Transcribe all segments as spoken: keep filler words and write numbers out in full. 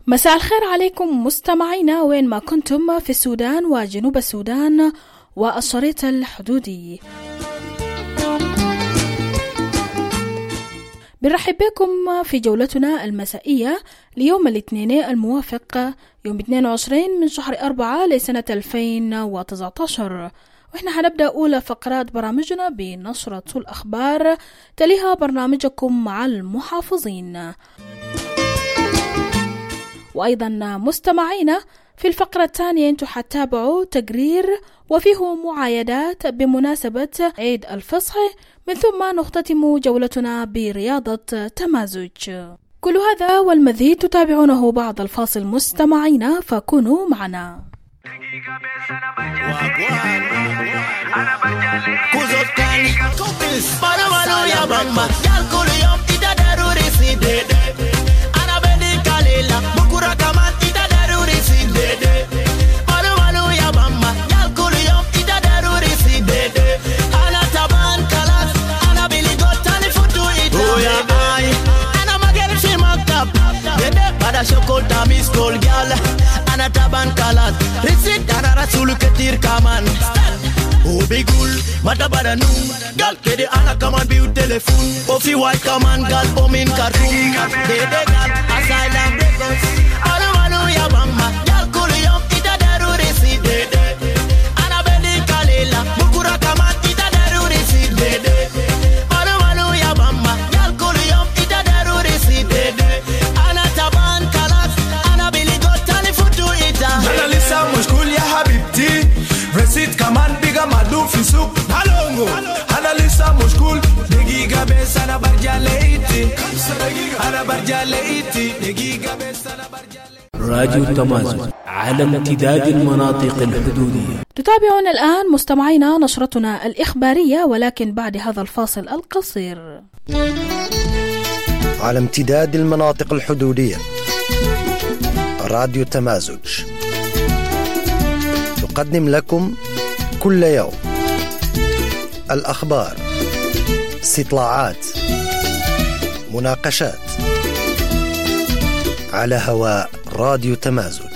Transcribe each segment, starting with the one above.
مساء الخير عليكم مستمعينا وين ما كنتم في السودان وجنوب السودان والشريط الحدودي. بنرحب بكم في جولتنا المسائية ليوم الاثنين الموافق يوم اثنين وعشرين من شهر أربعة لسنة ألفين وتسعة عشر، وإحنا هنبدأ أولى فقرات برامجنا بنشرة الأخبار، تليها برنامجكم مع المحافظين. وأيضا مستمعينا في الفقرة الثانية انتو حتتابعوا تقرير وفيه معايدات بمناسبة عيد الفصح، من ثم نختتم جولتنا برياضة تمازج. كل هذا والمزيد تتابعونه بعد الفاصل مستمعينا، فكونوا معنا. Shokolta mis kol gal ana taban kalat risit ana rasul ketir kaman o bigul mata badanu gal kede ana kaman bi telefon o fi white kaman gal bomin kartum de de gal asylum breakers ana manu ya mama gal kul yom ita daru risit de de ana beli kalela bukura kaman ita daru risit de de ana manu ya mama gal kul yom ita daru risit de de رسيت كمان بيجا مدوم في سوق هالونغو أنا لسه مشغول دقيقة بس أنا برجع لقيتي أنا برجع لقيتي دقيقة بس أنا برجع لقيتي. راديو تمازج على امتداد المناطق الحدودية. تتابعون الآن مستمعينا نشرتنا الإخبارية، ولكن بعد هذا الفاصل القصير. على امتداد المناطق الحدودية راديو تمازج تقدم لكم كل يوم الأخبار، استطلاعات، مناقشات على هواء راديو تمازج.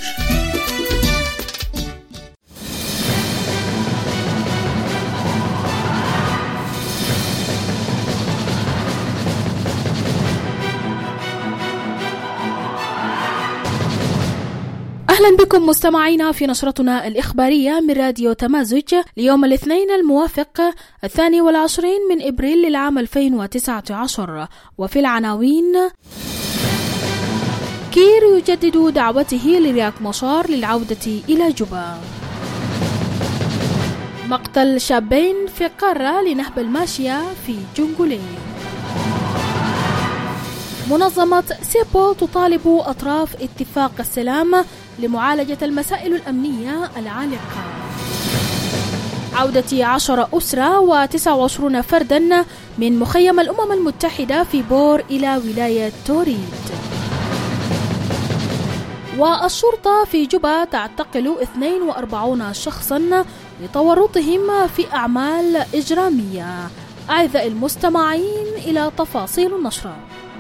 أهلا بكم مستمعينا في نشرتنا الإخبارية من راديو تمازج ليوم الاثنين الموافق الثاني والعشرين من إبريل للعام ألفين وتسعة عشر. وفي العناوين: كير يجدد دعوته لرياك مشار للعودة إلى جوبا. مقتل شابين في قارة لنهب الماشية في جنجولي. منظمة سيبو تطالب أطراف اتفاق السلام لمعالجة المسائل الأمنية العالقة. عودة عشر أسرة وتسعة وعشرين فردا من مخيم الأمم المتحدة في بور إلى ولاية توريد. والشرطة في جوبا تعتقل اثنين وأربعين شخصا لتورطهم في أعمال إجرامية. أعزائي المستمعين إلى تفاصيل النشرة.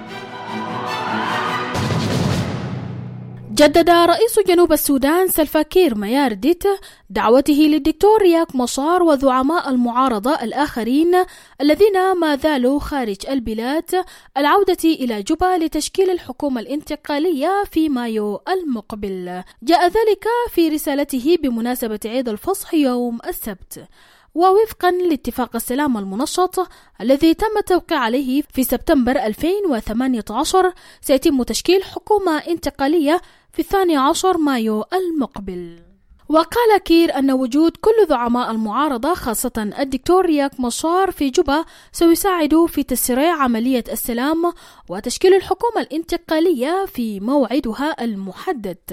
جدد رئيس جنوب السودان سلفا كير ميارديت دعوته للدكتور رياك مشار وزعماء المعارضة الآخرين الذين ما زالوا خارج البلاد العودة إلى جوبا لتشكيل الحكومة الانتقالية في مايو المقبل. جاء ذلك في رسالته بمناسبة عيد الفصح يوم السبت، ووفقا لاتفاق السلام المنشط الذي تم التوقيع عليه في سبتمبر ألفين وثمانية عشر سيتم تشكيل حكومة انتقالية في الثاني عشر مايو المقبل. وقال كير أن وجود كل زعماء المعارضة خاصة الدكتور رياك مشار في جوبا سيساعد في تسريع عملية السلام وتشكيل الحكومة الانتقالية في موعدها المحدد.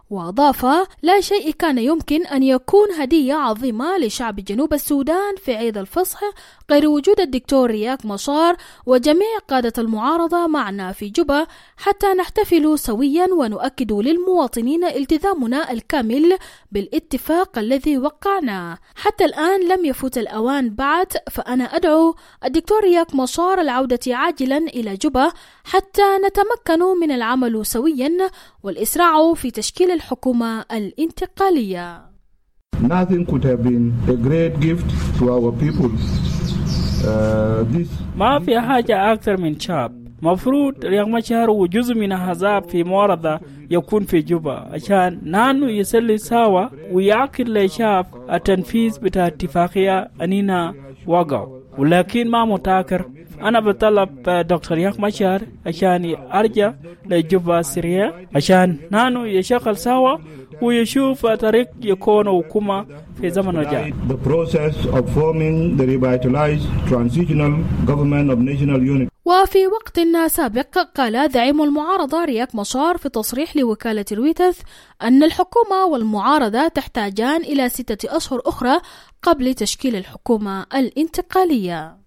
وأضاف: لا شيء كان يمكن أن يكون هدية عظيمة لشعب جنوب السودان في عيد الفصح غير وجود الدكتور رياك مشار وجميع قادة المعارضة معنا في جوبا حتى نحتفل سويا ونؤكد للمواطنين التزامنا الكامل بالاتفاق الذي وقعناه. حتى الآن لم يفوت الأوان بعد، فأنا أدعو الدكتور رياك مشار العودة عاجلا إلى جوبا حتى نتمكن من العمل سويا والإسراع في تشكيل الحكومة الانتقالية. Nothing could have been a great gift to our people. Uh, this ما في حاجة أكثر من شاب. مفروض رياك مشار وجزء من الأحزاب في معارضة يكون في جوبا عشان نانو يسلي سوا ويعقد لشاف التنفيذ بتاع اتفاقية أنينا وقعوا، ولكن ما متاكر. أنا بطلب دكتور رياك مشار عشان أرجع لجوبا سريع عشان نانو يشغل سوا ويشوف طريق يكون حكومة في زمن الجاي. The process of forming the revitalized transitional government of national unity. وفي وقت سابق قال زعيم المعارضة رياك مشار في تصريح لوكالة رويترز أن الحكومة والمعارضة تحتاجان إلى ستة أشهر أخرى قبل تشكيل الحكومة الانتقالية.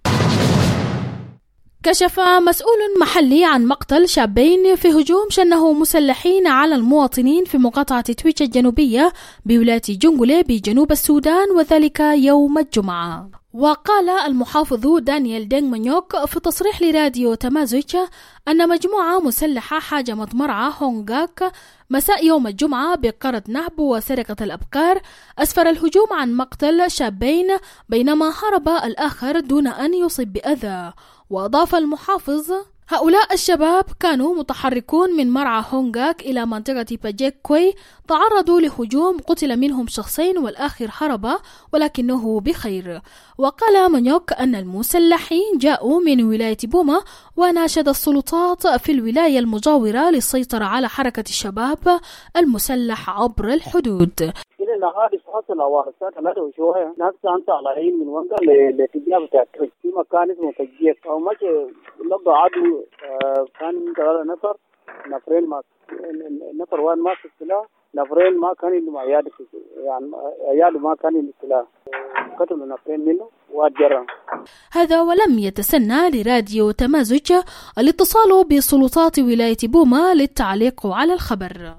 كشف مسؤول محلي عن مقتل شابين في هجوم شنه مسلحين على المواطنين في مقاطعة تويتش الجنوبية بولاية جنجولي بجنوب السودان، وذلك يوم الجمعة. وقال المحافظ دانيال دينغ مانيوك في تصريح لراديو تمازوج أن مجموعة مسلحة حاجمت مرعى هونغاك مساء يوم الجمعة بقرض نهب وسرقة الأبقار، أسفر الهجوم عن مقتل شابين بينما هرب الآخر دون أن يصب بأذى. وأضاف المحافظ: هؤلاء الشباب كانوا متحركون من مرعى هونغاك إلى منطقة باجيك كوي، تعرضوا لهجوم قتل منهم شخصين والآخر هرب ولكنه بخير. وقال مانيوك أن المسلحين جاءوا من ولاية بوما وناشد السلطات في الولاية المجاورة للسيطرة على حركة الشباب المسلح عبر الحدود. الحادث حصل على الساعة ثلاثة وشوية، ناس كانت طالعين من وانقا لاتجاه بتاع في مكان اسمه تجيك أو ماشي لقوا عدو. كان ثلاثة نفر، نفرين ما نفر وان ما في السلاح، نفرين ما كان اللي عيال يعني عيال ما كان السلاح، قتلوا نفرين منه واتجرى. هذا ولم يتسنى لراديو تمازوج الاتصال بسلطات ولاية بوما للتعليق على الخبر.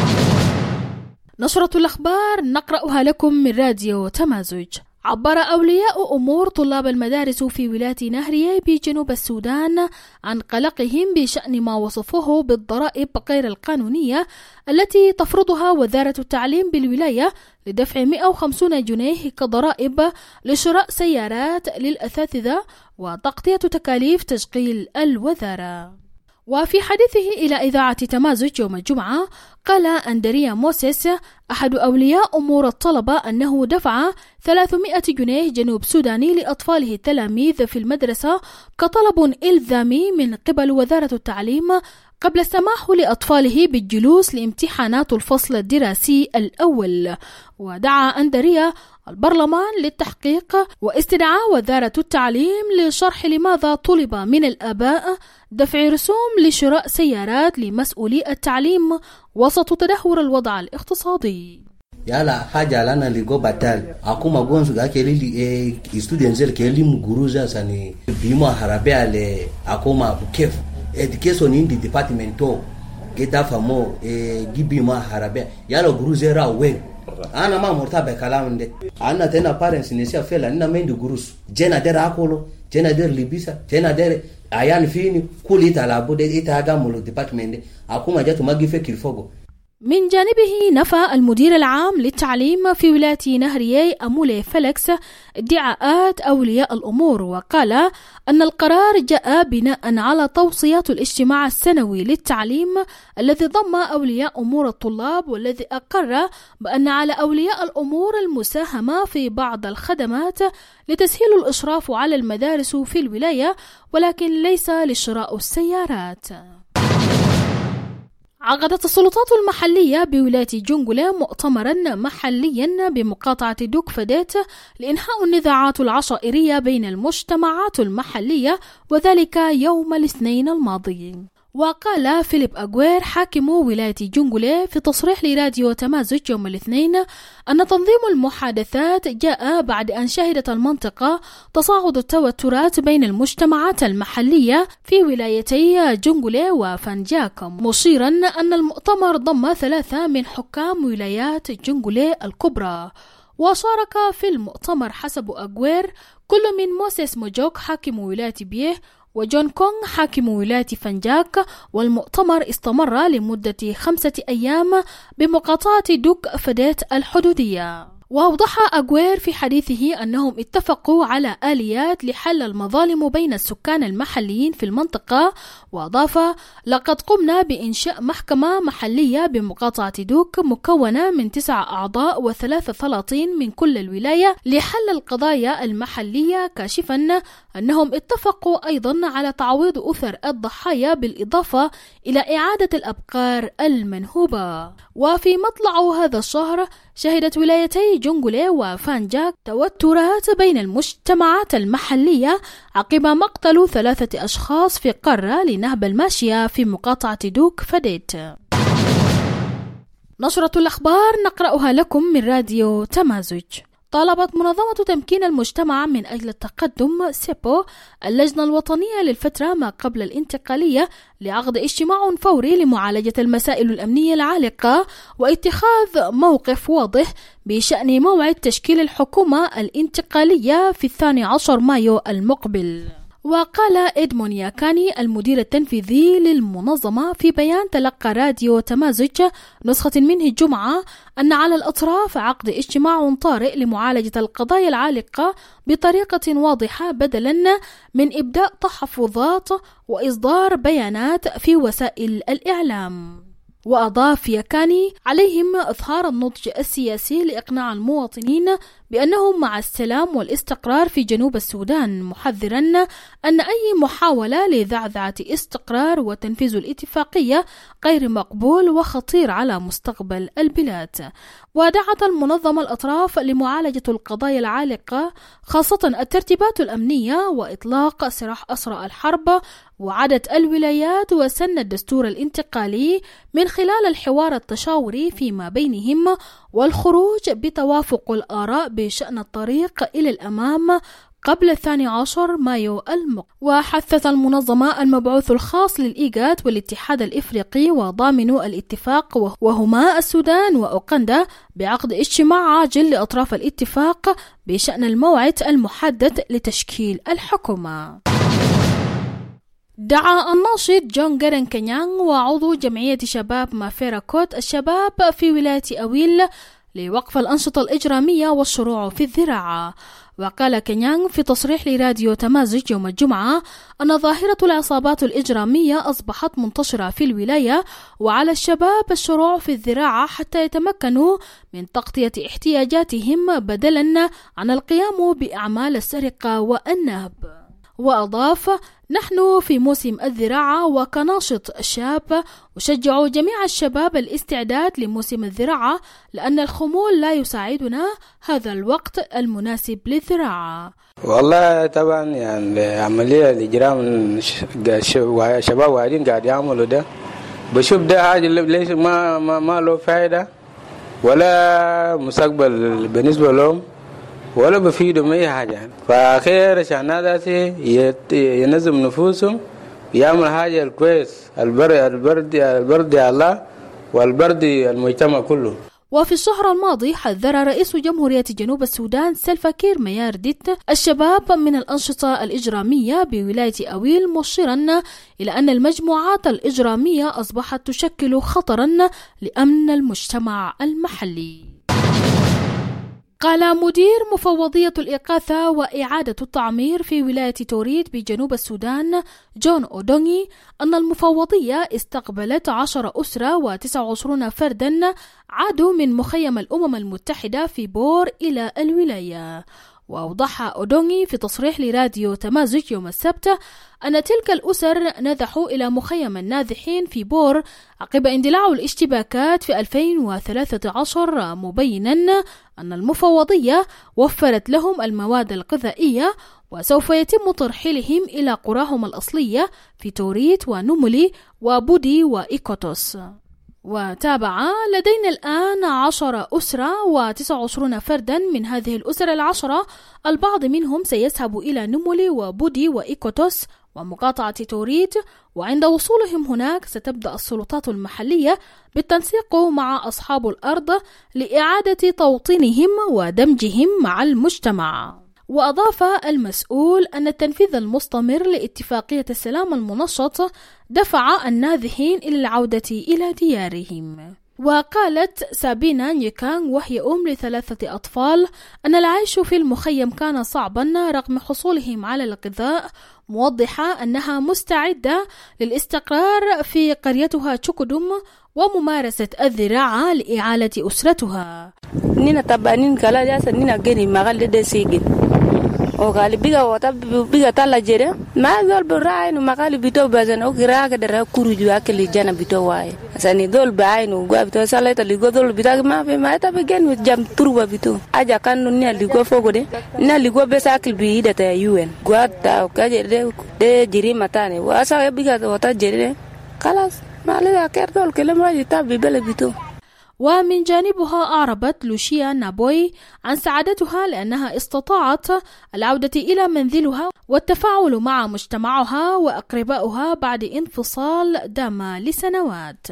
نشرة الأخبار نقرأها لكم من راديو تمازوج. عبر أولياء أمور طلاب المدارس في ولاية نهرية بجنوب السودان عن قلقهم بشأن ما وصفوه بالضرائب غير القانونية التي تفرضها وزارة التعليم بالولاية لدفع مئة وخمسين جنيه كضرائب لشراء سيارات للأساتذة وتغطية تكاليف تشغيل الوزارة. وفي حديثه إلى إذاعة تمازوج يوم الجمعة قال أندريا موسيس أحد أولياء أمور الطلبة أنه دفع ثلاثمئة جنيه جنوب سوداني لأطفاله التلاميذ في المدرسة كطلب إلزامي من قبل وزارة التعليم قبل السماح لأطفاله بالجلوس لامتحانات الفصل الدراسي الأول. ودعا أندريا البرلمان للتحقيق واستدعاء وزارة التعليم لشرح لماذا طلب من الآباء دفع رسوم لشراء سيارات لمسؤولي التعليم وسط تدهور الوضع الاقتصادي. yala haja lana ligo batal akuma gonzo gakeli e students keli muguruza sani bima harabe ale akuma bukef education in the department to geta famo e gibima harabe yala guruzera we ana ma mortabe kalamde ana tena parents nisia fela nina mendi gurus jena dera akolo jena der libisa jena der ayan fini kulita labo de itaga mulo department akuma jatu magife kilfogo. من جانبه نفى المدير العام للتعليم في ولاية نهرية أمولي فيليكس ادعاءات أولياء الأمور، وقال أن القرار جاء بناء على توصيات الاجتماع السنوي للتعليم الذي ضم أولياء أمور الطلاب، والذي أقر بأن على أولياء الأمور المساهمة في بعض الخدمات لتسهيل الإشراف على المدارس في الولاية ولكن ليس لشراء السيارات. عقدت السلطات المحلية بولاية جنجولي مؤتمرا محليا بمقاطعة دوك فديت لإنهاء النزاعات العشائرية بين المجتمعات المحلية، وذلك يوم الاثنين الماضي. وقال فيليب أغوير حاكم ولاية جونغولي في تصريح لراديو تمازج يوم الاثنين أن تنظيم المحادثات جاء بعد أن شهدت المنطقة تصاعد التوترات بين المجتمعات المحلية في ولايتي جونغولي وفانجاك، مشيرا أن المؤتمر ضم ثلاثة من حكام ولايات جونغولي الكبرى. وشارك في المؤتمر حسب أغوير كل من موسيس موجوك حاكم ولاية بيه وجون كونغ حاكم ولاية فانجاك، والمؤتمر استمر لمدة خمسة أيام بمقاطعة دوك فديت الحدودية. وأوضح أغوير في حديثه أنهم اتفقوا على آليات لحل المظالم بين السكان المحليين في المنطقة، وأضاف: لقد قمنا بإنشاء محكمة محلية بمقاطعة دوك مكونة من تسع أعضاء وثلاث سلاطين من كل الولاية لحل القضايا المحلية، كاشفا أنهم اتفقوا أيضا على تعويض أسر الضحايا بالإضافة إلى إعادة الأبقار المنهوبة. وفي مطلع هذا الشهر شهدت ولايتي جونغولي وفانجاك توترات بين المجتمعات المحلية عقب مقتل ثلاثة أشخاص في قارة لنهب الماشية في مقاطعة دوك فديت. نشرة الأخبار نقرأها لكم من راديو تمازج. طالبت منظمة تمكين المجتمع من أجل التقدم سيبو اللجنة الوطنية للفترة ما قبل الانتقالية لعقد اجتماع فوري لمعالجة المسائل الأمنية العالقة واتخاذ موقف واضح بشأن موعد تشكيل الحكومة الانتقالية في الثاني عشر مايو المقبل. وقال إدمون ياكاني المدير التنفيذي للمنظمة في بيان تلقى راديو تمازج نسخة منه الجمعة أن على الأطراف عقد اجتماع طارئ لمعالجة القضايا العالقة بطريقة واضحة بدلا من إبداء تحفظات وإصدار بيانات في وسائل الإعلام. وأضاف ياكاني عليهم إظهار النضج السياسي لإقناع المواطنين بأنهم مع السلام والاستقرار في جنوب السودان، محذرا أن أي محاولة لذعذعة استقرار وتنفيذ الاتفاقية غير مقبول وخطير على مستقبل البلاد. ودعت المنظمة الأطراف لمعالجة القضايا العالقة خاصة الترتيبات الأمنية وإطلاق سراح أسرى الحرب وعدة الولايات وسن الدستور الانتقالي من خلال الحوار التشاوري فيما بينهم والخروج بتوافق الآراء بشأن الطريق إلى الأمام قبل الثاني عشر مايو المقبل. وحثت المنظمة المبعوث الخاص للإيجاد والاتحاد الإفريقي وضامن الاتفاق وهما السودان وأوغندا بعقد اجتماع عاجل لأطراف الاتفاق بشأن الموعد المحدد لتشكيل الحكومة. دعا الناشط جون غارين كينيانغ وعضو جمعية شباب مافيرا كوت الشباب في ولاية أويل لوقف الأنشطة الإجرامية والشروع في الزراعة. وقال كينيانغ في تصريح لراديو تمازج يوم الجمعة أن ظاهرة العصابات الإجرامية أصبحت منتشرة في الولاية، وعلى الشباب الشروع في الزراعة حتى يتمكنوا من تغطية احتياجاتهم بدلا عن القيام بأعمال السرقة والنهب. وأضاف: نحن في موسم الزراعة وكناشط شاب أشجع جميع الشباب الاستعداد لموسم الزراعة لأن الخمول لا يساعدنا، هذا الوقت المناسب للزراعة. والله طبعا يعني عملية الإجرام الشباب واعدين قاعد يعملوا ده، بشوف ده حاجة ليش ما ما ما له فائدة ولا مستقبل بالنسبة لهم ولا بفيدهم أي حاجة. فخير عشان هذا ينظم نفوسهم يعمل حاجة الكويس البرد البرد البرد الله والبرد المجتمع كله. وفي الشهر الماضي حذر رئيس جمهورية جنوب السودان سلفا كير ميارديت الشباب من الأنشطة الإجرامية بولاية أويل، مشيرا إلى أن المجموعات الإجرامية أصبحت تشكل خطرا لأمن المجتمع المحلي. قال مدير مفوضية الإغاثة وإعادة التعمير في ولاية توريد بجنوب السودان جون أودونغي أن المفوضية استقبلت عشر أسرة وتسعة وعشرين فردا عادوا من مخيم الأمم المتحدة في بور إلى الولاية. وأوضح أودونغي في تصريح لراديو تمازج يوم السبت أن تلك الأسر نزحوا إلى مخيم النازحين في بور عقب اندلاع الاشتباكات في ألفين وثلاثة عشر، مبينا أن المفوضية وفرت لهم المواد الغذائية وسوف يتم ترحيلهم إلى قراهم الأصلية في توريت ونملي وبودي وإيكوتوس. وتابع: لدينا الآن عشر أسرة وتسع وعشرون فردا. من هذه الأسر العشرة البعض منهم سيذهب إلى نملي وبودي وإيكوتوس ومقاطعة توريت، وعند وصولهم هناك ستبدأ السلطات المحلية بالتنسيق مع أصحاب الأرض لإعادة توطينهم ودمجهم مع المجتمع. وأضاف المسؤول أن التنفيذ المستمر لاتفاقية السلام المنشط دفع النازحين إلى العودة إلى ديارهم. وقالت سابينا نيكانغ وهي أم لثلاثة أطفال أن العيش في المخيم كان صعبا رغم حصولهم على الغذاء، موضحة أنها مستعدة للاستقرار في قريتها تشوكودوم وممارسة الزراعة لإعالة أسرتها. نينا تبانين كلا جالسة نينا جيني مغال دي سيجن وقال بيجا وطب بيجا تلا جرا ما دول براين ومقال بيتو بزن أو كراك درا كورجوا أكل جانا بيتو واي عشان دول بعين وقا بيتو سالة اللي قا دول بيتاع ما في ما تبيجن وجام تروى بيتو أجا كانوا نيا اللي قا فوق ده نيا اللي قا بس أكل بيدا تيوين قا تا وكاجر ده ده جري متاني وأسا بيجا وطا جري خلاص ما لها كير دول كلام راجي تابي بلا بيتو. ومن جانبها أعربت لوشيا نابوي عن سعادتها لأنها استطاعت العودة إلى منزلها والتفاعل مع مجتمعها وأقربائها بعد انفصال دام لسنوات.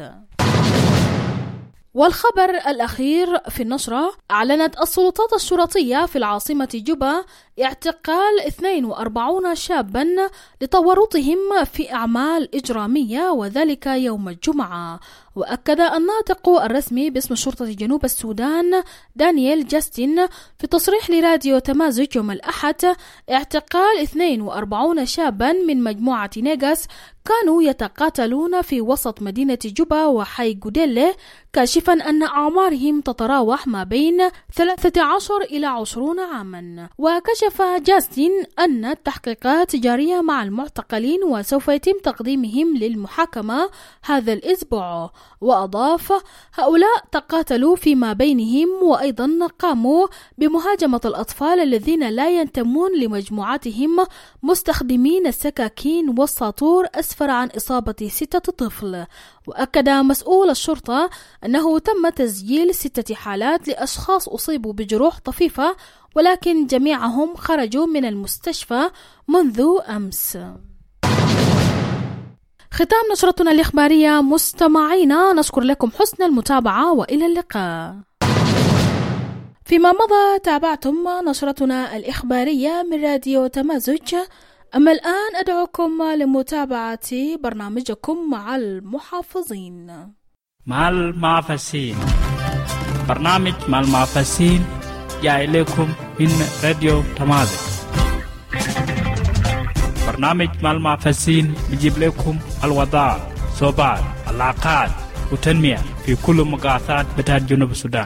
والخبر الأخير في النشرة: أعلنت السلطات الشرطية في العاصمة جوبا اعتقال اثنين وأربعين شابا لتورطهم في أعمال إجرامية، وذلك يوم الجمعة. وأكد الناطق الرسمي باسم شرطة جنوب السودان دانيال جاستين في تصريح لراديو تمازج يوم الأحد اعتقال اثنين وأربعين شابا من مجموعة نيغاس كانوا يتقاتلون في وسط مدينة جوبا وحي جوديلي، كاشفا أن أعمارهم تتراوح ما بين ثلاثة عشر إلى عشرين عاما. وكشف جاستين أن التحقيقات جارية مع المعتقلين وسوف يتم تقديمهم للمحاكمة هذا الأسبوع. وأضاف: هؤلاء تقاتلوا فيما بينهم وأيضا قاموا بمهاجمة الأطفال الذين لا ينتمون لمجموعاتهم مستخدمين السكاكين والساطور أسفر عن إصابة ستة طفل. وأكد مسؤول الشرطة أنه تم تسجيل ستة حالات لأشخاص أصيبوا بجروح طفيفة، ولكن جميعهم خرجوا من المستشفى منذ أمس. ختام نشرتنا الإخبارية مستمعينا، نشكر لكم حسن المتابعة وإلى اللقاء. فيما مضى تابعتم نشرتنا الإخبارية من راديو تمازج، أما الآن أدعوكم لمتابعة برنامجكم مع المحافظين. مع المعفسين، برنامج مع المعفسين جاء إليكم من راديو تمازج. برنامج مع المعفسين بيجيب لكم الوضع، صوبات، العلاقات وتنمية في كل مقاطعات بتاعت جنوب السودان.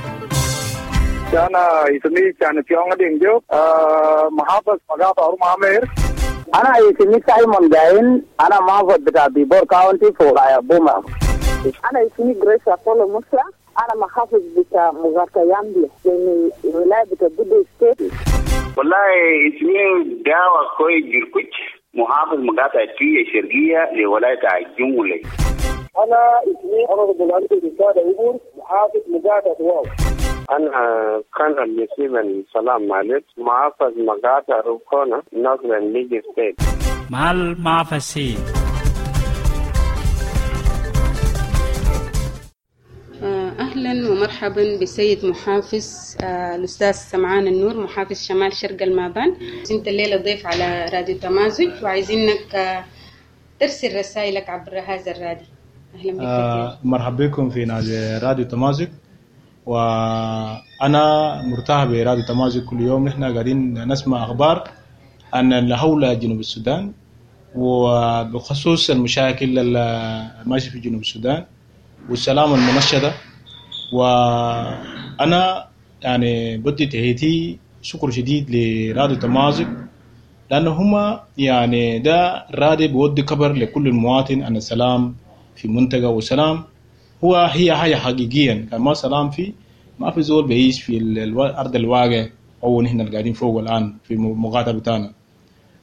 أنا اسمي كان في يوم دينجو محافظ مقاطع أرو مامير. أنا اسمي سايمون جاين، أنا محافظ بتاع بيبور كاونتي فوق بوما. أنا اسمي جريس أبولو موسى، أنا محافظ بتاع مغاركة يامبي من ولاية بتاع بودي ستيت. والله اسمي داوى كوي جركوش، محافظ مقاطع تية شرقية لولاية الجمهورية. أنا اسمي أنا بلانتي بسادة إبور، محافظ مقاطع واو. أنا كان مسلم سلام عليك، محافظ مقاطع روكونا نورثرن ليج ستيت. مع المعفسين. أهلا ومرحبا بالسيد محافظ الأستاذ سمعان النور، محافظ شمال شرق المابان. أنت الليلة ضيف على راديو تمازج وعايزينك ترسل رسائلك عبر هذا الراديو. أهلا بك. آه مرحبا بكم في نادي راديو تمازج، وأنا مرتاح براديو تمازج. كل يوم نحن قاعدين نسمع أخبار عن الهولة جنوب السودان وبخصوص المشاكل الماشية في جنوب السودان والسلام المنشدة. وأنا يعني بدي تهيتي شكر شديد لراديو تمازج، لأنه هما يعني ده راديو بودي كبر لكل المواطن عن السلام في منطقة، والسلام هو هي حاجة حقيقيا. كان ما سلام فيه ما في زول بيعيش في الأرض الواقع أو نحن قاعدين فوق الآن في مقاطعة بتاعنا.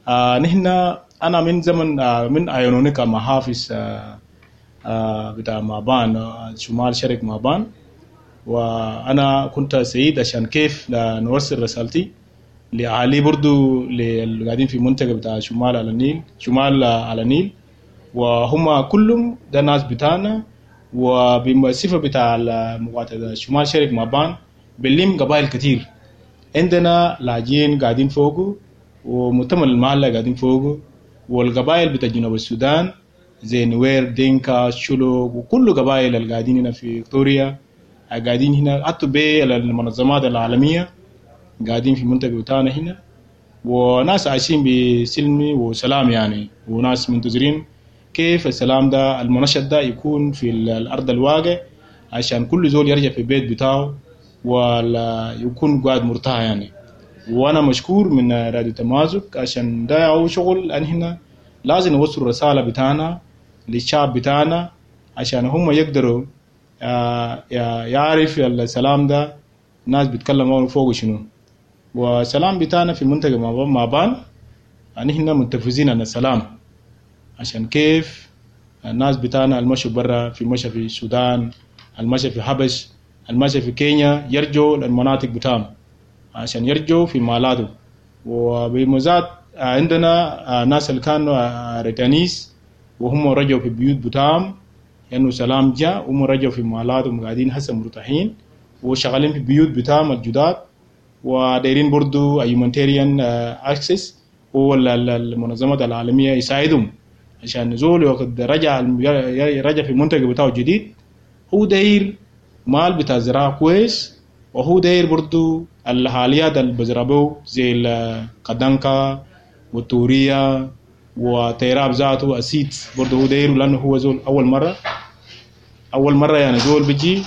آه نحن أنا من زمن آه من أيونونيكا محافظ آه آه بتاع مابان آه شمال شرق مابان، وأنا كنت سعيد عشان كيف نوصل رسالتي لأهالي برضو اللي قاعدين في منطقة بتاع شمال على النيل شمال على النيل، وهم كلهم ده ناس بتاعنا، وبالصفة بتاع المقاطعة شمال شرق مابان بنلم قبائل كتير. عندنا لاجين قاعدين فوقه، ومؤتمر المحلة قاعدين فوقه، والقبائل بتاع جنوب السودان زي نوير دينكا شلوك وكل قبائل اللي قاعدين هنا في فيكتوريا قاعدين هنا، حتى بالمنظمات العالمية قاعدين في منطقة بتاعنا هنا، وناس عايشين بسلم وسلام يعني، وناس منتظرين كيف السلام ده المنشد ده يكون في الأرض الواقع عشان كل زول يرجع في البيت بتاعه ولا يكون قاعد مرتاح يعني. وأنا مشكور من راديو تمازق عشان ده هو شغل أن هنا لازم نوصل الرسالة بتاعنا للشعب بتاعنا عشان هم يقدروا يعرف السلام ده ناس بيتكلموا فوق شنو، والسلام بتاعنا في المنطقة مابان يعني هنا متفزين عن السلام عشان كيف الناس بتاعنا المشوا برا في مشى في السودان، المشى في حبش، المشى في كينيا يرجعوا للمناطق بتاعهم عشان يرجعوا في مالاتهم. وبمزاد عندنا ناس اللي كانوا ريتانيس وهم رجعوا في بيوت بتاعهم لأنه سلام جاء، وهم رجعوا في مالاتهم قاعدين هسه مرتاحين وشغالين في بيوت بتاعهم الجداد، ودايرين برضو humanitarian access والمنظمات العالمية يساعدهم عشان نزول وقت رجع رجع في منطقة بتاعه جديد. هو داير مال بتاع زراعة كويس، وهو داير برضو الحاليات اللي بزرعوه زي القدنكا والتورية وتيراب ذاته أسيد برضو هو داير، لأنه هو زول أول مرة أول مرة يعني زول بيجي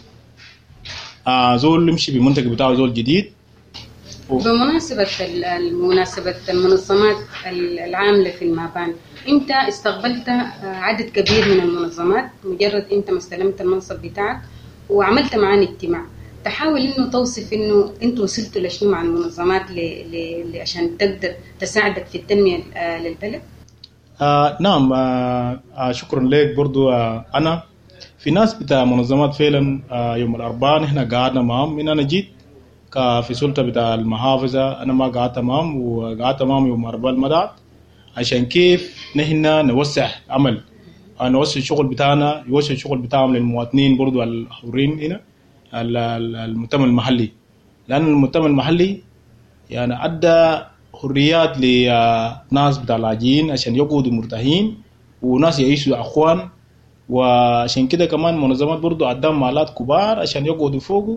آه زول يمشي بمنطقة بتاعه زول جديد. بمناسبة المناسبة المنظمات العاملة في المابان، أنت استقبلت عدد كبير من المنظمات مجرد أنت ما استلمت المنصب بتاعك وعملت معانا اجتماع، تحاول إنه توصف إنه أنت وصلتوا لشنو مع المنظمات ل... ل... عشان تقدر تساعدك في التنمية للبلد؟ آه نعم آه آه شكرا لك. برضو آه أنا في ناس بتاع منظمات فعلا آه يوم الأربعاء نحن قعدنا معهم. من أنا جيت في سلطة بتاع المحافظة أنا ما قعدت معهم، وقعدت معهم يوم الأربعاء المدعت عشان كيف نحن نوسع عمل نوسع الشغل بتاعنا، يوسع الشغل بتاعهم للمواطنين برضو الحورين هنا المؤتمر المحلي، لأن المؤتمر المحلي يعني أدى حريات لناس بتاع اللاجئين عشان يقعدوا مرتاحين وناس يعيشوا أخوان، وعشان كده كمان منظمات برضو قدام مالات كبار عشان يقعدوا فوقه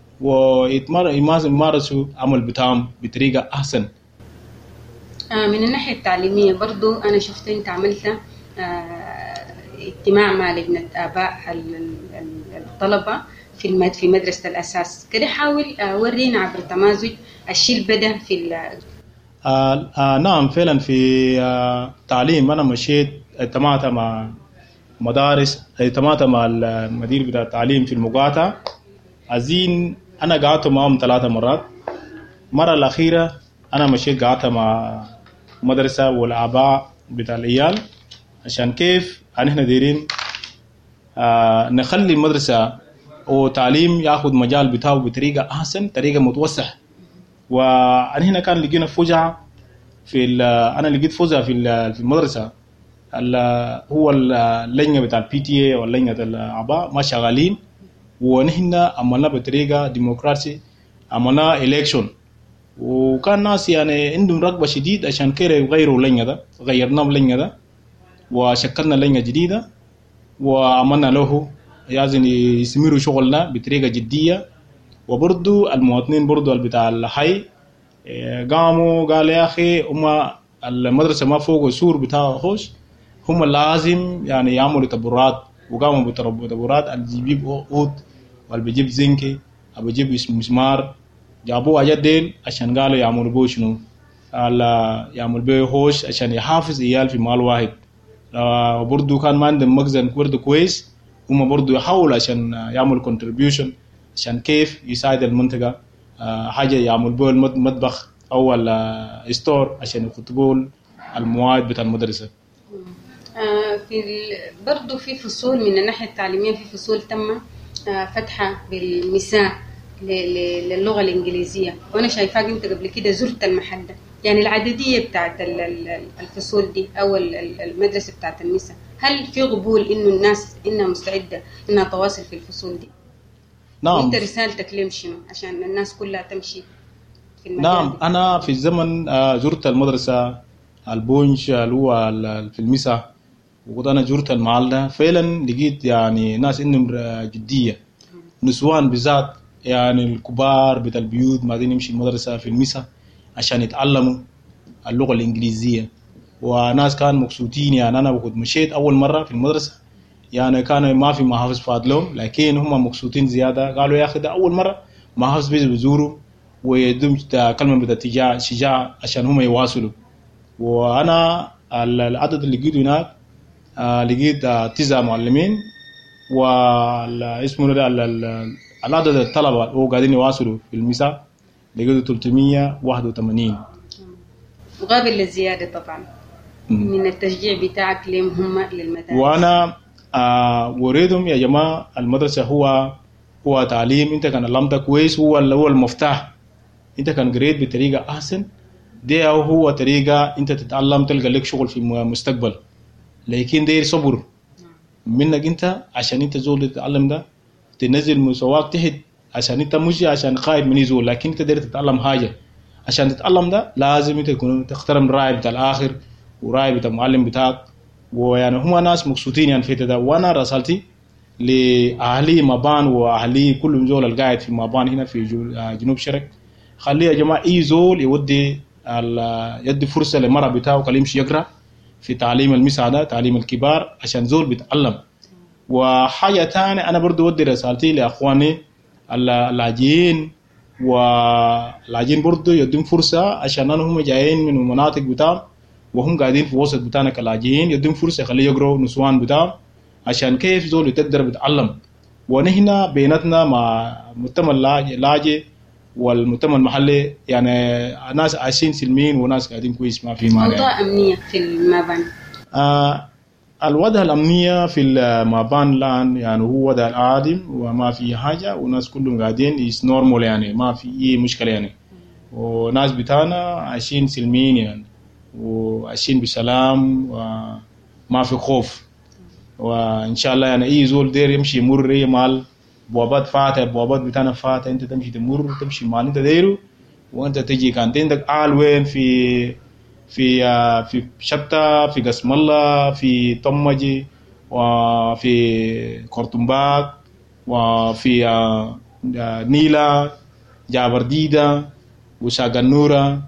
ويمارسوا عمل بتاعهم بطريقة أحسن. آه من الناحية التعليمية برضو أنا شفت أنت عملت آه اجتماع مع لجنة آباء الطلبة في في مدرسة الأساس، كده حاول آه ورينا عبر تمازج الشيء بدأ في آه آه نعم فعلا في آه تعليم أنا مشيت اجتمعت مع مدارس، اجتمعت مع المدير بتاع التعليم في المقاطعة عايزين. أنا قعدت معهم ثلاثة مرات، مرة الأخيرة أنا مشيت قعدت مع مدرسة والآباء بتاع العيال عشان كيف أن إحنا دايرين آه نخلي المدرسة وتعليم يأخذ مجال بتاعه بطريقة أحسن، طريقة متوسع. وأن هنا كان لقينا فجعة في أنا لقيت فجعة في في المدرسة، هو اللجنة بتاع البي تي اي واللجنة الآباء ما شغالين، ونحن عملنا بطريقة ديمقراطية، عملنا إلكشن، وكان ناس يعني عندهم رغبة شديد عشان كده يغيروا اللجنة ده. غيرنا اللجنة ده وشكلنا لجنة جديدة وعملنا له لازم يستمروا شغلنا بطريقة جدية. وبرضو المواطنين برضو بتاع الحي قاموا قال يا أخي هم المدرسة ما فوق السور بتاع خوش، هم لازم يعني يعملوا تبرعات، وقاموا بتبرعات اللي بيجيب عود واللي بيجيب زنكي اللي بيجيب مسمار، جابوه أجدين عشان قالوا يعملوا بيه شنو يعملوا بيه هوش عشان يحافظ إيال في مال واحد. وبرضو كان ما عندهم مخزن برضو كويس، هم برضو يحاولوا عشان يعملوا contribution عشان كيف يساعد المنطقة حاجة يعمل بيه المطبخ او الستور عشان يكتبوا المواد بتاع المدرسه. آه في برضه في فصول من الناحيه التعليميه، في فصول تم آه فتحها بالمساء للغه الانجليزيه، وانا شايفاك انت قبل كده زرت المحل ده، يعني العدديه بتاعت الفصول دي او المدرسه بتاعت النساء، هل في قبول انه الناس انها مستعده انها تواصل في الفصول دي؟ نعم. انت رسالتك لهم شنو عشان الناس كلها تمشي في المجال؟ نعم دي؟ انا في الزمن زرت المدرسه البونش اللي هو في المسا، وانا زرت المحل ده فعلا لقيت يعني ناس انهم جديه، نسوان بالذات يعني الكبار بتاع البيوت ما دين يمشي المدرسه في المسا عشان يتعلموا اللغه الانجليزيه، وناس كان مبسوطين. يعني انا وقت مشيت اول مره في المدرسه يعني كان ما في محافظ فاضلهم، لكن هم مبسوطين زياده، قالوا يا اخي ده اول مره محافظ بيجي بيزوروا ويدوم كلمه بتاع شجاع عشان هم يواصلوا. وانا العدد اللي لقيته هناك لقيت تسعة معلمين، واسمه ده العدد الطلبه هو قاعدين يواصلوا في المساء لقيته ثلاثمية وواحد وثمانين، مقابل للزياده طبعا من التشجيع بتاعك لهم هم للمدارس. وانا آه وريدهم يا جماعه المدرسه هو هو تعليم، انت كان علمت كويس هو هو المفتاح، انت كان قريت بطريقه احسن دي او هو طريقه انت تتعلم تلقى لك شغل في المستقبل، لكن دير صبر منك انت عشان انت زول تتعلم ده تنزل مستواك تحت، عشان انت مش عشان خايف من يزول، لكن انت داير تتعلم حاجه. عشان تتعلم ده لازم انت تكون تحترم الراعي بتاع الاخر وراعي بتاع المعلم بتاعك، ويعني هم ناس مبسوطين يعني في ده. وانا رسالتي لاهلي مابان واهلي كل زول القاعد في مابان هنا في جنوب شرق، خليه يا جماعه اي زول يودي يدي فرصه للمرأة بتاعه كل يمشي يقرا في تعليم المساعده تعليم الكبار عشان زول بيتعلم. وحاجه ثانيه انا برضو ودي رسالتي لاخواني اللاجئين، واللاجئين برضو يدون فرصه عشان هم جايين من المناطق بتاعهم وهم قاعدين في وسط بتاعنا كلاجئين، يدون فرصه خليه يقروا نسوان بتاعهم عشان كيف زول يقدر بيتعلم. ونحن بيناتنا مع مجتمع اللاجئ والمجتمع المحلي يعني ناس عايشين سلمين وناس قاعدين كويس ما في مانع. اوضاع امنيه في المابان، آه الوضع الامنيه في المابان الان يعني هو وضع العادم وما في حاجه، وناس كلهم قاعدين is normal يعني ما في اي مشكله يعني، وناس بتاعنا عايشين سلمين يعني وعايشين بسلام وما في خوف. وان شاء الله يعني اي زول دير يمشي يمر اي مال بوابات فاتة بوابات بتاعنا فاتة انت تمشي تمر تمشي مال انت دايره، وانت تجي كانت عندك آل وين في في في شتى في قسم الله في طمجي وفي قرطنباق وفي نيلة جابر ديدا وشاق النورة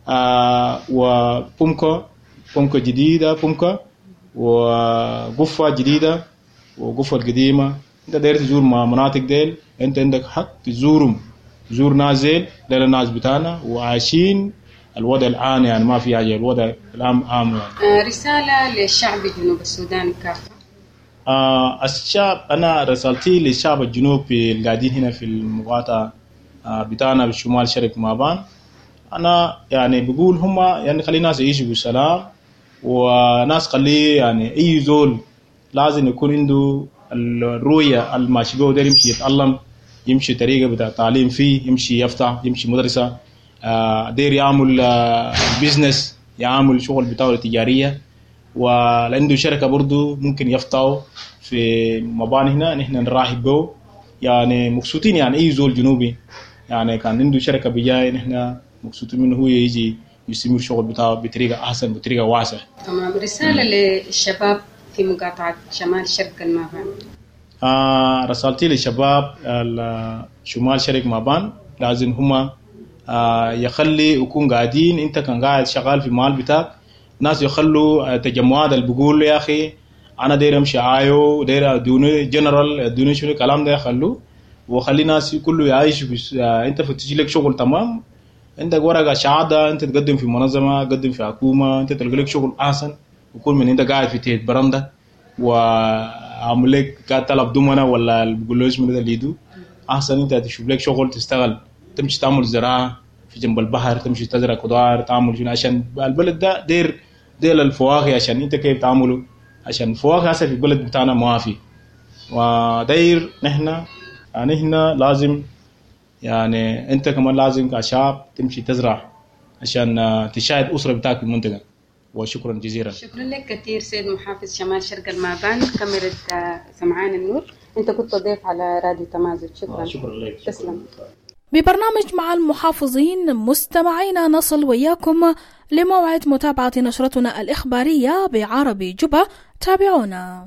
وبومكو بومكو جديدة بومكو وقفة جديدة وقفة القديمة. انت داير تزور مناطق ديل انت عندك حق تزورهم، تزور ناس ديل ديل الناس بتاعنا وعايشين الوضع الآن يعني ما في حاجة، الوضع الآن عام يعني. رسالة للشعب جنوب السودان كافة. آه الشعب أنا رسالتي للشعب الجنوب القاعدين هنا في المقاطعة آه بتاعنا بالشمال شرق مابان، أنا يعني بقول هما يعني خلي ناس يعيشوا بالسلام، وناس خلي يعني أي زول لازم يكون عنده الرؤية الماشي بيه ده يمشي يتعلم، يمشي طريقة بتاع تعليم فيه، يمشي يفتح يمشي مدرسة آه دير يعمل آه بيزنس يعمل شغل بتاعه التجارية، وعنده شركة برضو ممكن يفتحوا في مباني هنا نحن نراحب به يعني مبسوطين يعني أي زول جنوبي يعني كان عنده شركة بجاي نحن مبسوطين منه هو يجي يستمر شغل بتاعه بطريقة أحسن بطريقة واسعة. تمام. رسالة للشباب في مقاطعة شمال شرق المابان. آه رسالتي للشباب شمال شرق مابان لازم هما آه يخلي يكون قاعدين انت كان قاعد شغال في مال بتاعك، ناس يخلوا تجمعات اللي بيقولوا يا اخي انا داير امشي عايو داير ادوني جنرال ادوني شنو الكلام ده يخلوه، وخلي ناس كله يعيش آه انت فتجي لك شغل تمام، عندك ورقه شهاده انت تقدم في منظمه تقدم في حكومه انت تلقى لك شغل احسن، وكل من انت قاعد في تحت برندة وعامل لك قاعد طلب دومنا ولا بيقولوا اسمه ده ليدو احسن انت تشوف لك شغل تشتغل تمشي تعمل زراعه في جنب البحر تمشي تزرع خضار تعمل شنو عشان البلد ده دير دير الفواكه عشان انت كيف تعملوا عشان الفواكه هسه في البلد بتاعنا ما في وداير نحن يعني هنا لازم يعني انت كمان لازم كشاب تمشي تزرع عشان تساعد الاسره بتاعك في المنطقه. وشكرا جزيلا. شكرا لك كثير سيد محافظ شمال شرق المابان كاميرا سمعان النور. انت كنت ضيف على راديو تمازج. شكرا. شكرا لك. تسلم. ببرنامج مع المحافظين مستمعينا نصل وياكم لموعد متابعة نشرتنا الإخبارية بعربي جوبا. تابعونا.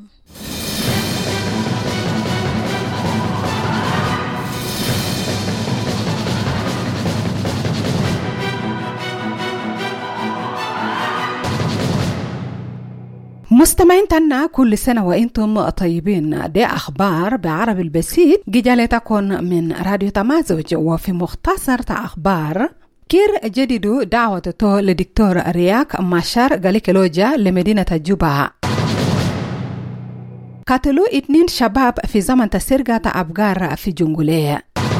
مستمعين تنا كل سنة وإنتم طيبين. دي أخبار بعربي البسيط جالتكم من راديو تمازج. وفي مختصر أخبار كير جددوا دعوته لدكتور رياك ماشار غاليكولوجيا لمدينة جوبا. قتلوا اثنين شباب في زمن سرقة أبقار في جنجولية.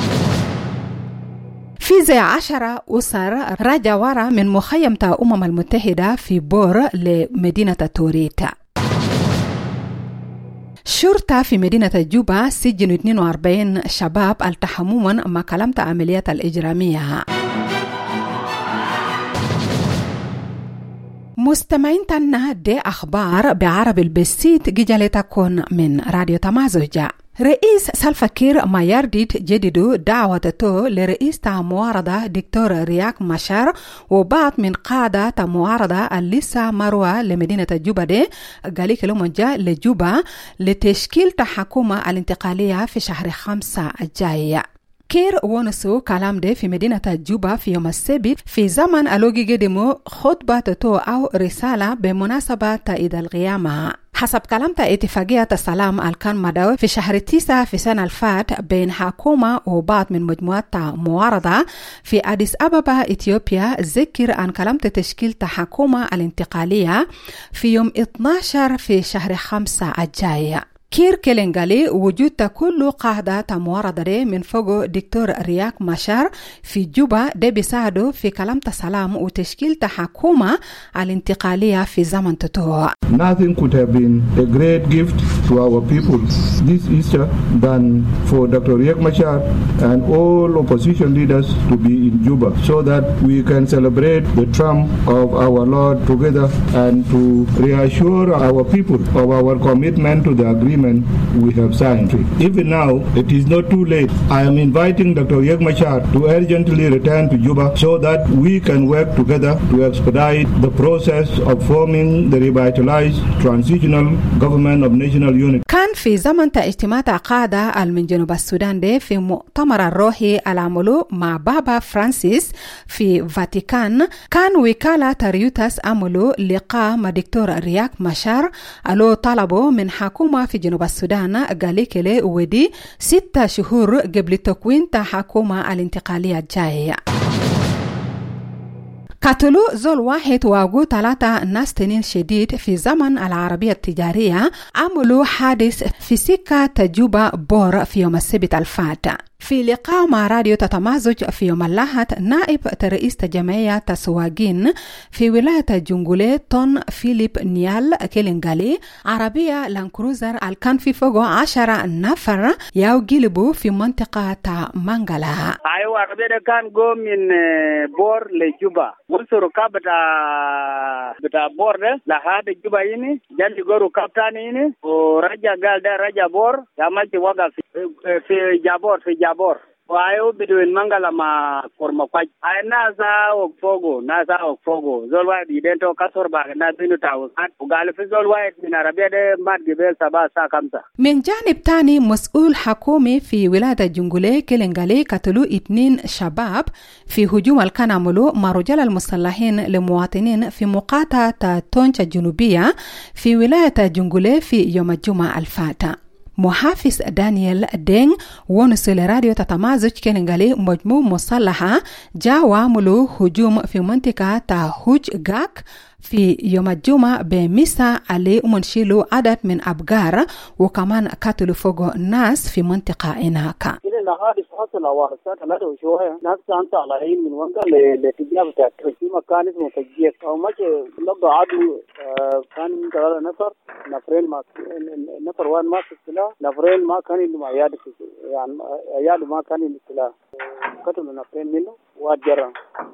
في زي عشرة أسر رجع ورا من مخيم الأمم المتحدة في بور لمدينة توريتا. شرطة في مدينة جوبا سجنوا اثنين وأربعين شباب التحموا مع كلمة عمليات الإجرامية. مستمعين تنا دي أخبار بعربي البسيط جالتكم من راديو تمازج. رئيس سلفا كير مايارديت جددوا دعوته لرئيس معارضة دكتور رياك ماشار وبعض من قادة معارضة الليسا مروة لمدينة جوبا دي قالي كلمة لجوبا لتشكيل حكومة الانتقالية في شهر خمسة الجاي. كير ونسو كلام ده في مدينة جوبا في يوم السبت في زمن ألوغي قدموا خطبة تو أو رسالة بمناسبة عيد القيامة. حسب كلام اتفاقية السلام الكان مدعو في شهر تسعة في سنة الفات بين حكومة وبعض من مجموعات معارضة في أديس أبابا إثيوبيا. ذكر عن كلام تشكيل حكومة الانتقالية في يوم اثناشر في شهر خمسة الجاي. كير كيلنغالي وجود كل قاعدة معارضة من فوق دكتور رياك ماشار في جوبا ده بيساعدوا في كلام السلام وتشكيل حكومة الانتقالية في زمن تطوع. Nothing could have been a great gift to our people this Easter than for Doctor Riek Machar and all opposition leaders to be in Juba so that we can celebrate the triumph of our Lord together and to reassure our people of our commitment to the agreement we have signed. Even now, it is not too late. I am inviting Doctor Riek Machar to urgently return to Juba so that we can work together to expedite the process of forming the revitalized transitional government of national unity. كان في زمن اجتماع قادة من جنوب السودان ده في مؤتمر الروحي العملو مع بابا فرانسيس في فاتيكان. كان وكالة ريوتاس عملوا لقاء مع دكتور رياك ماشار ألو طلبوا من حكومة في جنوب السودان قالي كلي ودي ستة شهور قبل تكوين حكومة الانتقالية الجاية. قتلوا زول واحد وواقعوا ثلاثة ناس تنين شديد في زمن العربية التجارية. عملوا حادث في سكة جوبا بور في يوم السبت الفات. في لقاء مع راديو تتمازج في يوم الأحد نائب رئيس جمعية السواقين في ولاية جنجولي تون فيليب نيال كيلنغالي عربية لانكروزر الكان في فوق عشرة نفر ياو جلبوا في منطقة مانغالا. أيوة عربية كان جو من بور لجوبا وصلوا ركاب بتاع بتاع بور ده لحد جوبا يني جالي جو ركاب تاني يني ورجع قال ده رجع بور يا مالتي وقع في في جابور في جابور wayo bidwin mangala ma korma kwaj ay nasa ok fogo nasa ok fogo zolwa di dento kasor ba na binu tawo at ugal fi zolwa min arabia de mad gibel saba sa kamsa. من جانب تاني مسؤول حكومي في ولاية جنجولي كيلنغالي قتلوا اثنين شباب في هجوم الكان عملوا مع رجال المسلحين لمواطنين في مقاطعة تونشا الجنوبية في ولاية جنجولي في يوم الجمعة الفاتة. محافظ دانيال دينغ ونسل راديو تتمازج كيلنغالي مجموع مسلحة جاء وعملوا هجوم في منطقة هوج غاك في يوم الجمعة بمسا علي منشيلو عدد من أبقار وكمان قتلوا فوق ناس في منطقة هناك. انا هذه فاصله وارثات لا ده شويه ناس انت على عين من وانقه لاتجاه بتاع في مكان اسمه تجيك او ماشي لقى عدو كان ثلاثه نفر نفرين ما نفر وان ما في السلاح نفرين ما كان اللي عيال يعني عيال ما كان اللي السلاح قتلوا نفرين منه وجرا.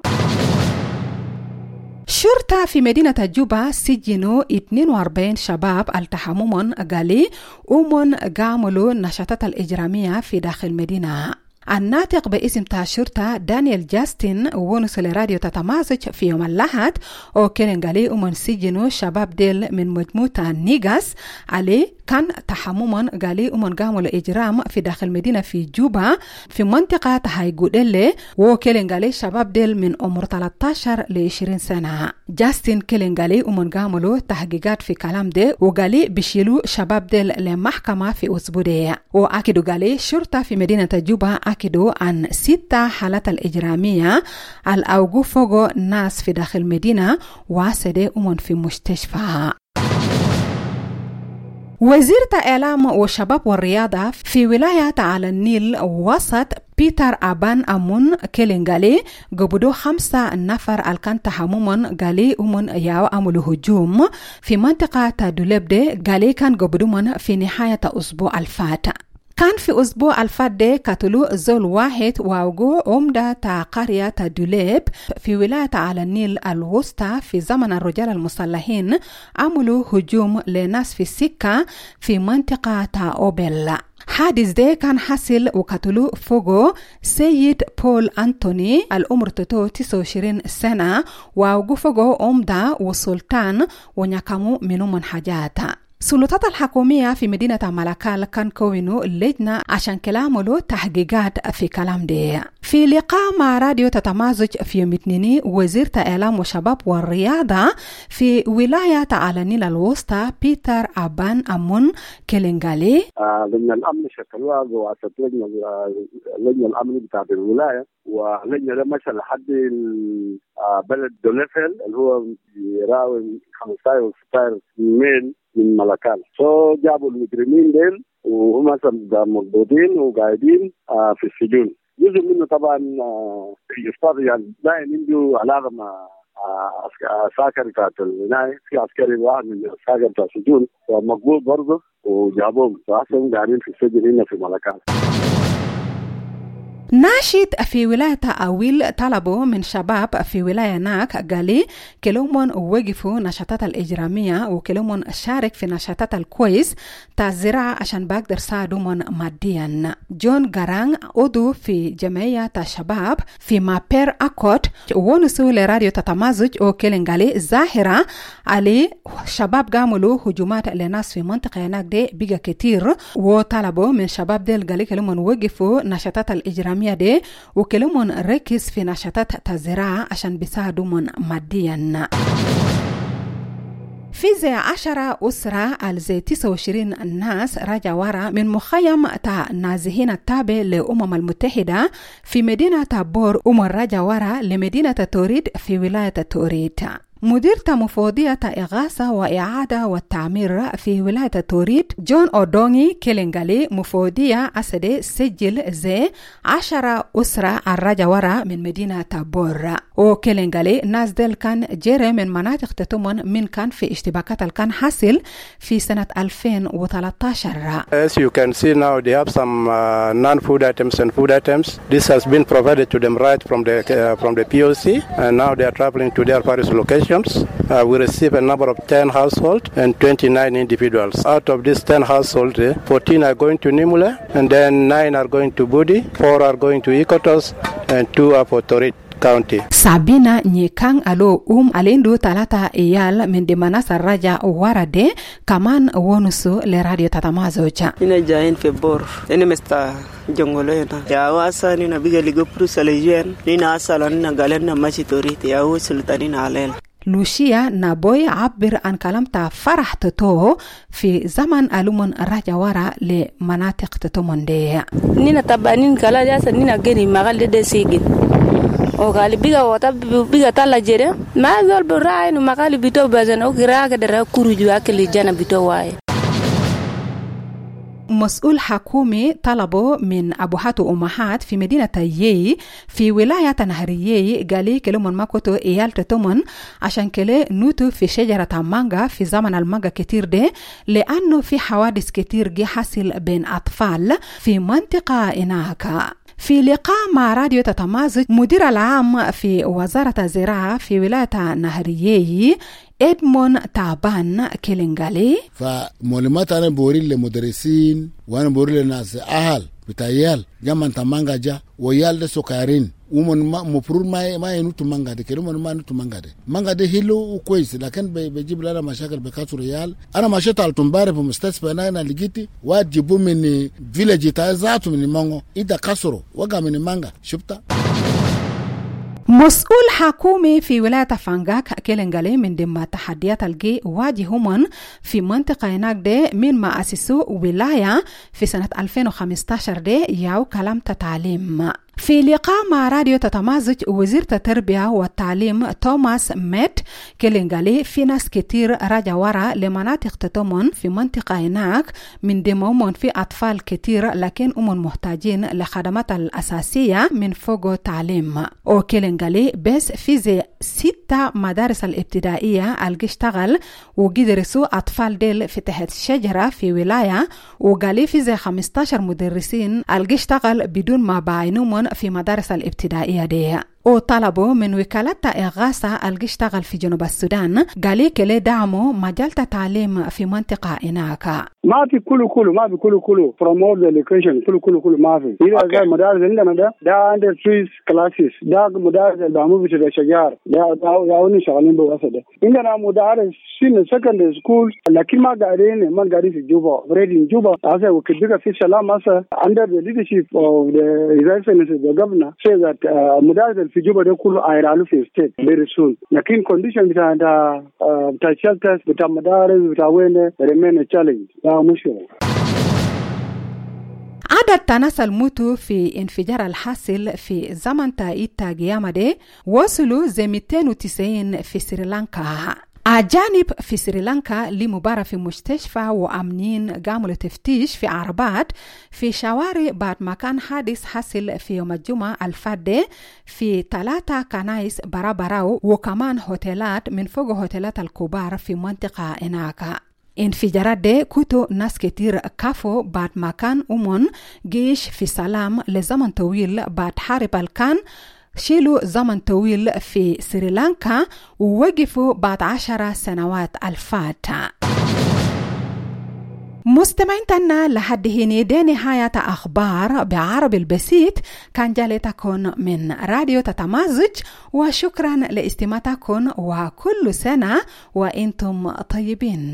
شرطة في مدينة جوبا سجنوا اثنين وأربعين شباب التحممون قالي ومن قاملوا النشاطات الإجرامية في داخل المدينة. الناطق باسم تاع الشرطة دانيال جاستن ونس لراديو تتمازج في يوم الأحد وكان قالي ومن سجنوا شباب ديل من مجموعة نيغاس علي كان تحمما قالي ومن قاموا الإجرام في داخل المدينة في جوبا في منطقة هايغوديلي وكان قالي شباب ديل من عمر ثلاثة عشر ل عشرين سنة. جاستن كان قالي ومن قاموا تحقيقات في كلام ده وقالي بيشيلوا شباب ديل لمحكمة في أسبوع ده وأكدوا قالي شرطة في مدينة جوبا أكدوا عن ستة حالات الإجرامية الأوقو فوقو ناس في داخل المدينة واسدة أمون في مستشفى. وزير الإعلام والشباب والرياضة في ولاية على النيل وسط بيتر أبان أمون كيلينغالي قبضوا خمسة نفر الكان تحمومن قالي أمون ياو أمولو هجوم في منطقة دولبدة قالي كان قبضوا من في نهاية أسبوع الفات. كان في أسبوع الفات ده قتلوا زول واحد ووقو عمدة تا قرية تا دوليب في ولاية على النيل الوسطى في زمن الرجال المسلحين عملوا هجوم لناس في السكة في منطقة تا أوبل. حادث ده كان حاصل وقتلوا فوقو سيد بول أنتوني العمر تسعة وعشرين سنة ووقو فوقو عمدة وسلطان ونيكامو منو من حاجات. السلطات الحكومية في مدينة مالاكال كان كونوا لجنة عشان كلامه تحقيقات في كلام ده. في لقاء مع راديو تتمازج في يوم الاثنين وزير الإعلام والشباب والرياضة في ولاية على النيل الوسطى بيتر أبان أمون كيلينغالي لجنة الأمن شكلوها واسط لجنة لجنة الأمن بتاع الولاية ولجنة ده مشى لحد بلد دولفل اللي هو يراوي خمسة وستة ميل من ملكال. سو جابوا المجرمين ديل وهم مربوطين وقاعدين آه في السجون. جزء منه طبعا آه يفترض يعني لا عنده علاقه مع عساكر بتاع العناية. في عسكري واحد من عساكر بتاع السجون ومقبول برضه وجابوهم فاصلا قاعدين في السجن هنا في ملكال. ناشد في ولاية أويل طلبوا من شباب في ولاية ناك قالي كلهم وقفوا نشاطات الإجرامية وكلهم شارك في نشاطات الكويس تزرع عشان بقدر ساعدهم ماديا. جون غارانغ عضو في جمعية الشباب في مابير أكوت ونسوا لراديو تتمازج وكلن قالي ظاهرة علي شباب قاملوا هجومات لناس في منطقة ناك دي بيجا كتير وطلبوا من شباب ديل قالي كلهم وقفوا نشاطات الإجرامية دي وكلهم ركز في نشاطات الزراعة عشان بيساعدوا من ماديا. في زي عشرة أسرة الزي تسعة وعشرين الناس رجع ورا من مخيم تا نازحين التابع لأمم المتحدة في مدينة بور أمر رجع ورا لمدينة توريد في ولاية توريد. مدير مفوضية إغاثة وإعادة والتعمير في ولاية توريد جون أودونغي كيلينغالي مفوضية أسدي سجل زي عشرة أسرة الرجع ورا من مدينة بور وكيلينغالي ناس ديل كان جيري من مناطق تتمن من كان في اشتباكات الكان حاصل في سنة ألفين وثلاثة عشر. As you can see now they have some uh, non-food items and food items. This has been provided to them right from the uh, from the P O C and now they are traveling to their various locations. Uh, we receive a number of ten households and twenty-nine individuals. Out of these ten households, fourteen are going to Nimule, and then nine are going to Budi, four are going to Ikotos, and two are for Torit County. Sabina Nyekang alo um alindu talata iyal mendimana saraja warade kaman wonusu le radio tatamazocha. Ina jain febor. Ene mesta jongolo yana. Ya wasa ni nabiga ligo prusa lejen. Ni na asala ni na galen na machi Torit. Ya wu sultani na alel. لوشيا نابوي عبر عن كلامتا فرح تتو في زمن ألومن رجع ورا لمناطق تتومن دي. نينا تبانين كلا جاسا نينا جري مغال دي سيجن. وقال بيجا وطب بيجا تلا جري ما زال براين ومغال بيتو بازن أو كراك درا كروجوا كل جانا بيتو واي. مسؤول حكومي طلبوا من أبوهات وأمهات في مدينة يي في ولاية نهرية قالي كلمون ما كتو إيال تتمن عشان كله نوتو في شجرة مانجا في زمن المانجا كتير ده لأنه في حوادث كتير جي حصل بين أطفال في منطقة هناك. في لقاء مع راديو تتمازج مدير العام في وزارة الزراعة في ولاية نهرية إدمون تابان كيلينغالي فمعلومات أنا بوري للمدرسين وأنا بوري للناس أهل بتايال جمان تمانجا جا ويال ده سكارين ومن مفروض ما ما ينوت مانجا ده كده من ما ينوت مانجا ده مانجا ده هيلو وكويس لكن بيجيب لنا مشاكل بكسر ريال. أنا مشيت على تنبارة في مستشفى أنا أنا لقيتي واجيبوا من فيلج تازاتو من مانجو إذا كسروا وقع من مانجا شفتا. مسؤول حكومي في ولاية فانغاك كيلنغالي من ضمن تحديات الجي واجههم في منطقة هناك ده من ما أسسوا ولاية في سنة ألفين وخمسة عشر ده ياو كلام تعليم. في لقاء مع راديو تتمازج وزير التربية والتعليم توماس ميت كيلينغالي في ناس كتير راجع ورا لمناطق تتمون في منطقة هناك من ضمنهم في أطفال كتير لكن هم محتاجين لخدمات الأساسية من فوق تعليم. وكيلينغالي بس في زي ستة مدارس الابتدائية اللي اشتغل وقدرسوا أطفال ديل في تحت الشجرة في ولاية وقالي في زي خمسة عشر مدرسين اللي اشتغل بدون ما بعينهم في مدارس الابتدائية دي. وطلبوا من وكالة إغاثة اللي اشتغل في جنوب السودان قالي كلي دعموا مجال التعليم في منطقة هناك. ما في كله كله ما في كله كله promote the education كله كله كله ما في. إذا كان مدارس عندنا ده ده under three classes ده مدارس اللي بعملوا في الشجار ده ده ياوني شغالين بواسطة ده. عندنا مدارس في secondary school لكن ما قاعدين ما قاعدين في جوبا already in جوبا هذا وكذا في سلام هذا under the leadership of the excellency the governor say that مدارس في جوبا ده كله هيرالو في state very soon. لكن condition بتاع بتاع shelters بتاع مدارس بتاع وين remain a challenge. ده مشكلة. عدد تناس الموتوا في انفجار الحاصل في زمن تايتا جيامة وصلوا زي مئتين وتسعين في سريلانكا. أجانب في سريلانكا لمباراة في مستشفى وأمنين قاموا لتفتيش في عربات في شوارع بعد ما كان حادث حصل في يوم الجمعة الفادة في ثلاثة كنائس برابراو وكمان هوتيلات من فوق هوتيلات الكبار في منطقة هناك. انفجارات دي كتو ناس كتير كافو بعد ما كان أمون جيش في سلام لزمن طويل بعد حرب الكان شيلوا زمن طويل في سريلانكا ووقفوا بعد عشر سنوات الفاتة. مستمعين تنا لحد هنا دي نهاية أخبار بعربي البسيط كان جالتكم من راديو تتمازج وشكرا لاستماعتكم وكل سنة وإنتم طيبين.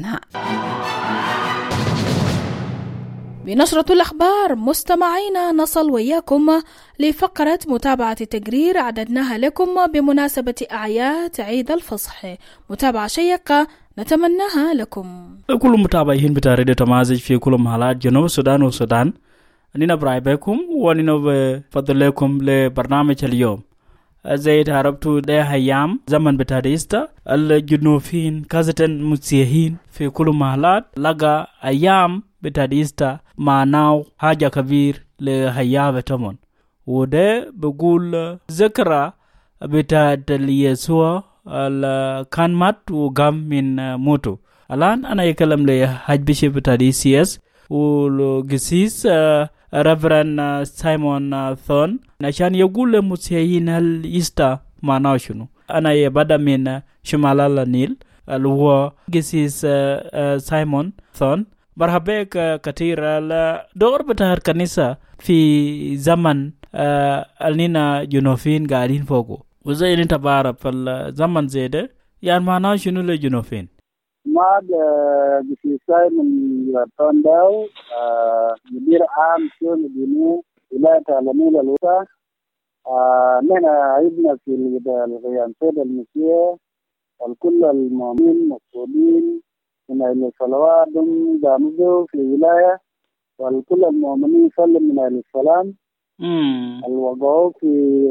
بنشرة الأخبار مستمعينا نصل وياكم لفقرة متابعة التقرير أعددناها لكم بمناسبة أعياد عيد الفصح. متابعة شيقة نتمناها لكم. كل متابعين بتاع راديو تمازج في كل محلات جنوب السودان والسودان أننا برايبكم وأننا بفضل لكم لبرنامج اليوم. زي تعرفتوا ده هيام زمن بتاع ديستا الجنوبين كازتن مسيحين في كل محلات لقى أيام بتاع ديستا معناه حاجة كبير لهيام تمون وده بقول ذكرى بتاع يسوع كان مات وقام من موته. الآن أنا يكلم لي حاج بشير بتاع دي سي اس والقسيس ريفرن سايمون ثون عشان يقول للمسيحيين هل يستا معناه شنو. أنا يبدأ من شمال النيل اللي هو قسيس سايمون ثون. مرحبا بك كثير. الدور بتاع الكنيسة في زمن النينا جنوفين قاعدين فوقه وزي انت بعرف في الزمن زي ده يعني معناه شنو للجنوفين؟ ما قسيس سايمون ثون ده مدير عام شؤون الدينية ولاية النيل الوسطى. نحن عيدنا في الغيان سيد المسيح والكل المؤمنين مسؤولين من الصلوات دامجوا في الولاية والكل المؤمنين سلم من السلام الوقوع في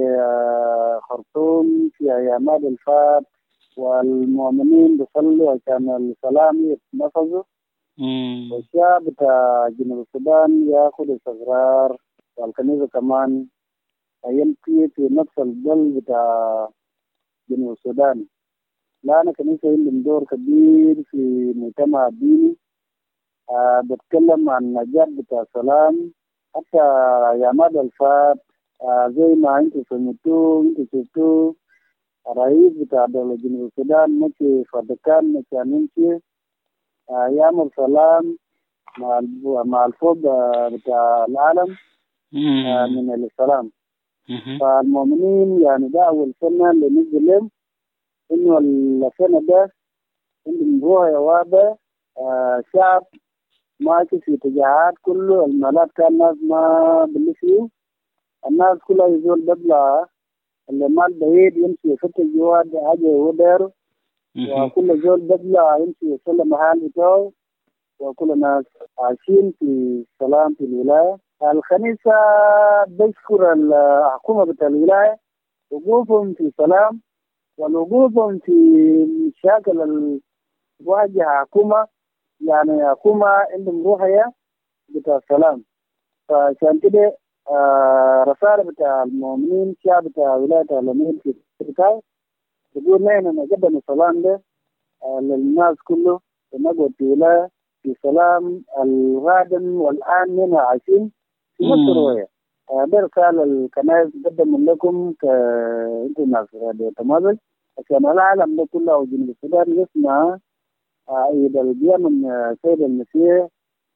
خرطوم في أيام الفات والمؤمنين بيصلوا عشان السلام يتنفذوا والشعب بتاع جنوب السودان ياخذ استقرار، والكنيسة كمان يمشي في نفس البل بتاع جنوب السودان. لأن الكنيسة عندهم دور كبير في مجتمع الديني. آه بتكلم عن نجاح بتاع سلام حتى يا مدى الفات. آه زي ما انتوا سمعتوا انتوا شفتوا الرئيس بتاع دولة جنوب السودان مشي فاتيكان مشي نمشي آه يعمل سلام مع مع الفوق بتاع العالم آه من السلام. فالمؤمنين يعني ده أول سنة اللي نزلهم إنه السنة ده عندهم رؤية واضحة. آه شعب ماشي في اتجاهات كله المالات كان الناس ما بالفيه، الناس كلها يزول بدلة اللي مال بعيد يمشي يفتح جواد حاجة ودير، وكل زول بدلة يمشي يسلم محل بتاعه، وكل الناس عايشين في سلام في الولاية. الكنيسة بشكر الحكومة بتاع الولاية وقوفهم في سلام، والوقوفهم في مشاكل الواجهة حكومة، يعني حكومة عندهم روحية بتاع السلام. فعشان كده آه رسالة بتاع المؤمنين شعب بتاع ولاية الأمين في التركاي تقول لنا نقدم السلام ده آه للناس كله، ونقعد في ولاية في سلام الغادم. والآن هنا عايشين في نفس الرؤية. آه ده رسالة الكنائس تقدم لكم كأنتم ناس راديو تمازج، عشان العالم ده كله وجنوب السودان يسمع عيد القيامة من سيد المسيح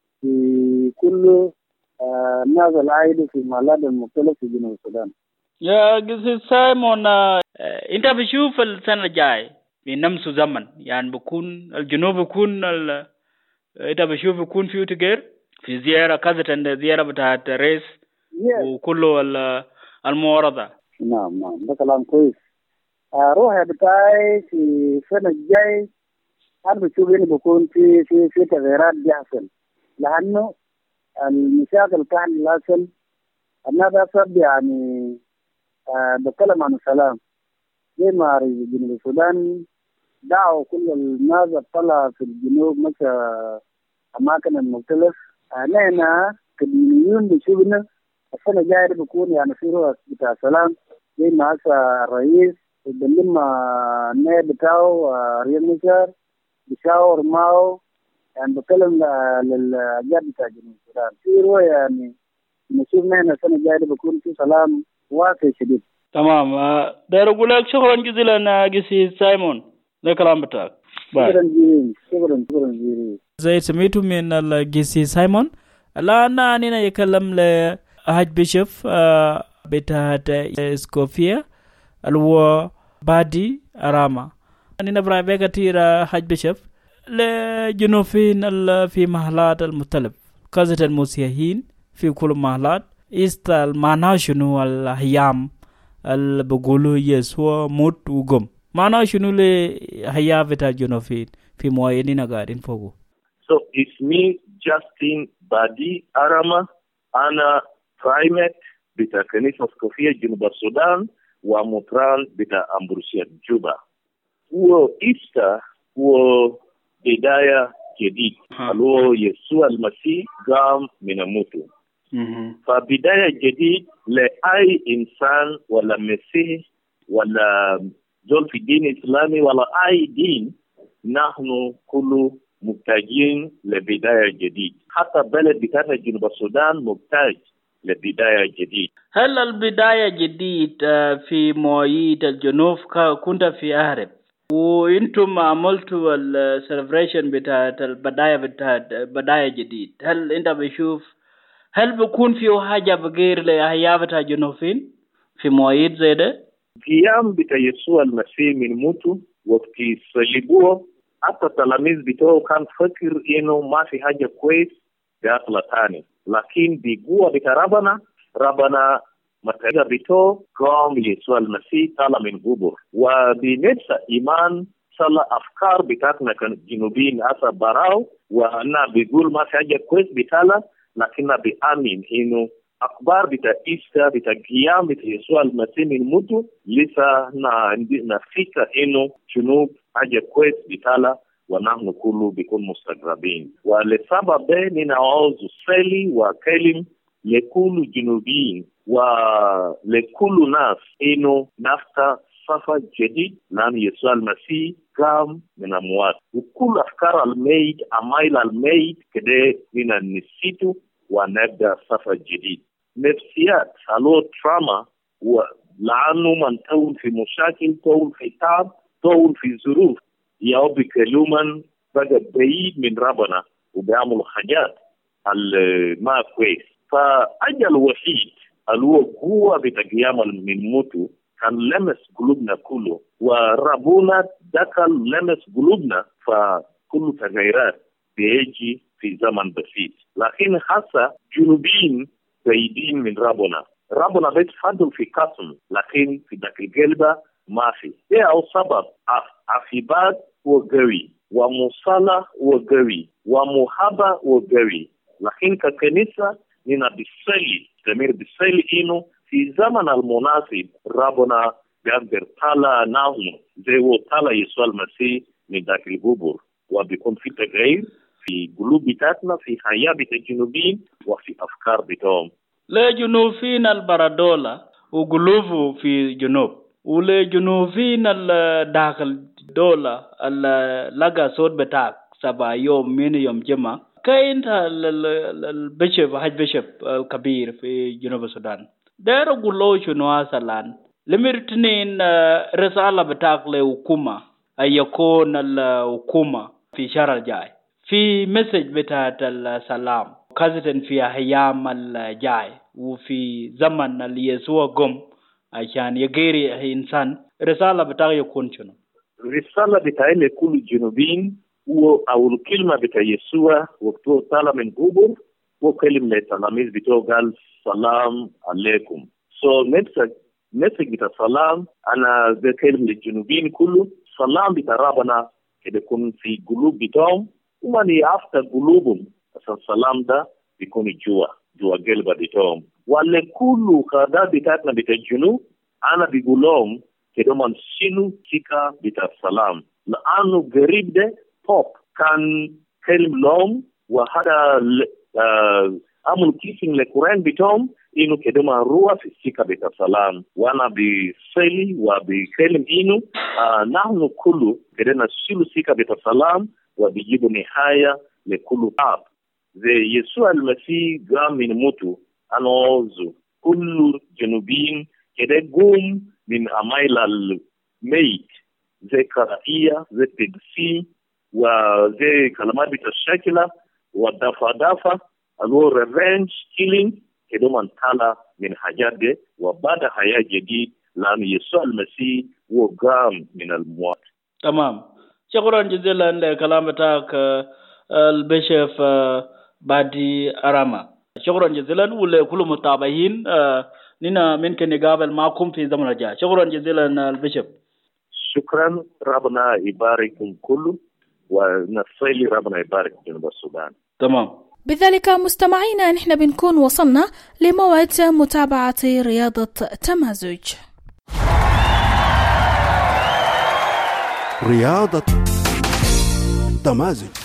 في كل الناس العائدة في المحلات المختلفة في جنوب السودان. يا قسيس سايمون، انت بشوف السنة الجاي بنفس زمن يعني بكون الجنوب بكون ال... انت بشوف بكون فيه تغيير في زيارة كذا زيارة بتاعت رئيس yes. وكله المعارضة. نعم نعم ده كلام كويس. روحي بتاعي في السنة الجاي أنا بشوف إنه بكون في في في تغييرات بيحصل، لأنه المشاكل كان لازم الناس أصب يعني آه بتكلم عن السلام. زي ما جنوب السودان دعوا كل الناس الطلع في الجنوب مشى أماكن المختلف. علينا كدينيين بشوفنا السنة الجاية بكون يعني في روح بتاع سلام، زي ما هسه الرئيس بلما النائب بتاعه رياض مشار بيشاور معه، يعني بتكلم للأجيال بتاع جنوب السودان في رؤية يعني نشوفنا هنا السنة الجاية بكون في سلام واسع شديد. تمام. داير أقول لك شكرا جزيلا قسيس سايمون، ده كلام بتاعك. شكرا جزيلا شكرا شكرا جزيلا. زي سمعتوا من القسيس سايمون. الآن أنا يكلم لهاج بيشوف بتاعت اسكوفيا الو بادي أراما. أنا نبرع بيك كثير حاج بيشوف لجنوفين في محلات المختلف كذا المسيحيين في كل محلات استال معناه شنو الهيام اللي بيقولوا يسوع موت وقم، معناه شنو الهيام بتاع جنوفين في موينين قاعدين فوقه. So it's me Justin Badi Arama, أنا primate بتاع كنيسة اسكوفيا جنوب السودان ومطران بتاع أمبروسيا جوبا. وإيستا هو بداية جديد اللي يسوع المسيح قام من الموت. فبداية جديد لأي إنسان ولا مسيح ولا زول في الدين الإسلامي ولا أي دين، نحن كله محتاجين لبداية جديد. حتى بلد بتاعنا جنوب السودان محتاج لبداية جديد. هل البداية جديد في مواعيد الجنوب كنت في أهرب وانتم عملتوا السيلبريشن بتاعت البداية بتاعت بداية جديد، هل انت بشوف هل بيكون فيه حاجة بغير لأحياء بتاع جنوبين في مواعيد زي ده؟ قيام بتاع يسوع المسيح من موته وقت صليبوه، حتى التلاميذ بتوعه كان فكر انه ما في حاجة كويس بيطلع تاني، لكن بقوة بتاع ربنا ربنا متى بتوعه قام يسوع المسيح طلع من قبر. وبنفس إيمان صلى أفكار بتاعتنا كجنوبيين أسا براو، وأنا بيقول ما في حاجة كويس بتاعنا، لكننا بآمن إنه أخبار بتاع إيستا بتاع قيام بتاع يسوع المسيح من موته لسه عندنا فكرة إنه جنوب حاجة كويس بتاعنا، ونحن كله بيكون مستغربين. ولسبب ده نعوز سالي وكلم لكل جنوبيين ولكل ناس إنه نفتح صفحة جديد لأن يسوع المسيح قام من الأموات، وكل أفكار الميت أمايل الميت كده من نسيته ونبدأ صفحة جديد. نفسيات هلو تراما ولأنه من تول في مشاكل، تول في تعب، تول في ظروف، ياو بكلوما بقى بعيد من ربنا وبيعملوا حاجات ما كويس. فأجل وحيد اللي هو قوة بتقيام من موته كان لمس قلوبنا كله، وربنا دخل لمس قلوبنا، فكل تغيرات بيجي في زمن بسيط. لكن حتى جنوبين بعيدين من ربنا، ربنا بيتفضل في قسم لكن في ذاك القلب ما في. ده هو سبب عفيبات وقوي ومصالح وقوي ومحبة وقوي. لكن ككنيسة نحن بنصلي تمر بنصلي إنه في زمن المناسب ربنا بيقدر طالع نحن زي هو طالع يسوع المسيح من ذاك القبر، وبيكون في تغيير في قلوب بتاعتنا، في حياة بتاع الجنوبيين وفي أفكار بتاعهم. لجنوبين البرادولا وقلوبه في جنوب، ولجنوبين الداخل دولة اللقى صوت بتاعك سبع يوم من يوم جمعة. كاين البشب حج بشب الكبير في جنوب السودان داير قولوا شنو أصلاً لمرتنين رسالة بتاعك لحكومة يكون الحكومة في شهر الجاي في مسج بتاعت السلام خاصة في أيام الجاي وفي زمن اللي يسوع قم عشان يغير إنسان. رسالة بتاعك يكون شنو؟ رسالة بتاعي لكل الجنوبيين أو الكلمة بتاع يسوع وقته طالع من قبر وكلمة للتلاميذ بتوعه قال سلام عليكم. so نفسك نفسك بتاع سلام أنا بكلم للجنوبيين كله سلام بتاع ربنا كده يكون في قلوب بتاعهم ومن يفتح قلوبهم عشان السلام ده بيكون جوا جوا قلب بتاعهم. ولكل خدام بتاعتنا بتاع الجنوب أنا بقولهم كده من شنو سكة بتاع السلام لأنه قريب ده توب كان كلم لهم وهذا أمر كيسين للقرآن بتاعهم إنه كده ما روح في السكة بتاع السلام. وأنا بصلي وبكلم إنه آه نحن كله كده نسيل السكة بتاع السلام وبيجيبوا نهاية لكل تعب. زي يسوع المسيح قام من موته أنا أوزو كل جنوبين كده قوم من أمايل الميت زي كراهية زي تقسيم وزي كلمات بتشكلها ودافع دافع اللي ريفنج كيلينج كده من طالع من حاجات دي وبعد حياة جديد لأن يسوع المسيح وقام من الموت. تمام. شكرا جزيلا لكلام بتاعك البشف بادي أراما. شكرا جزيلا ولكل متابعين نينا ممكن نقابل معكم في زمن الجاي. شكرا جزيلا البشف. شكرا ربنا يبارككم كله ونصلي ربنا يبارك جنوب السودان. تمام. بذلك مستمعينا نحن بنكون وصلنا لموعد متابعة رياضة تمازج. رياضة تمازج.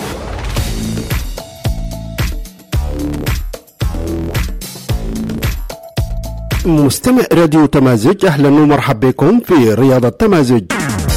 مستمع راديو تمازج أهلا ومرحبا بكم في رياضة تمازج.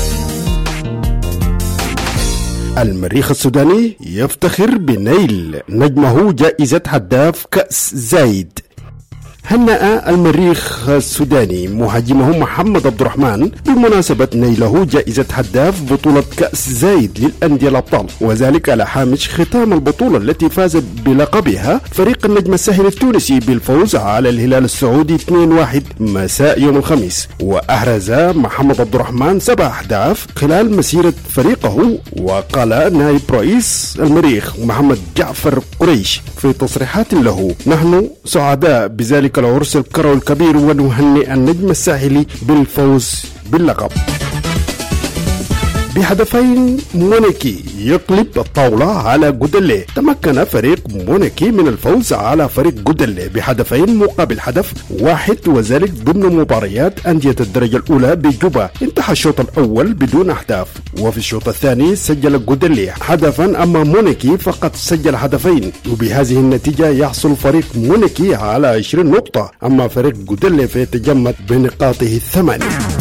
المريخ السوداني يفتخر بنيل نجمه جائزة هداف كأس زايد. هنأ المريخ السوداني مهاجمه محمد عبد الرحمن بمناسبة نيله جائزة هداف بطولة كأس زايد للأندية الأبطال، وذلك على هامش ختام البطولة التي فاز بلقبها فريق النجم الساحلي التونسي بالفوز على الهلال السعودي اثنين واحد مساء يوم الخميس. وأحرز محمد عبد الرحمن سبع أهداف خلال مسيرة فريقه. وقال نائب رئيس المريخ محمد جعفر قريش في تصريحات له: نحن سعداء بذلك العرس الكروي الكبير ونهنئ النجم الساحلي بالفوز باللقب. بهدفين مونيكي يقلب الطاولة على جودلي. تمكن فريق مونيكي من الفوز على فريق جودلي بهدفين مقابل هدف واحد، وذلك ضمن مباريات أندية الدرجة الأولى بجوبا. انتهى الشوط الأول بدون أهداف، وفي الشوط الثاني سجل جودلي هدفا، أما مونيكي فقط سجل هدفين، وبهذه النتيجة يحصل فريق مونيكي على عشرين نقطة، أما فريق جودلي فيتجمد بنقاطه الثمانية.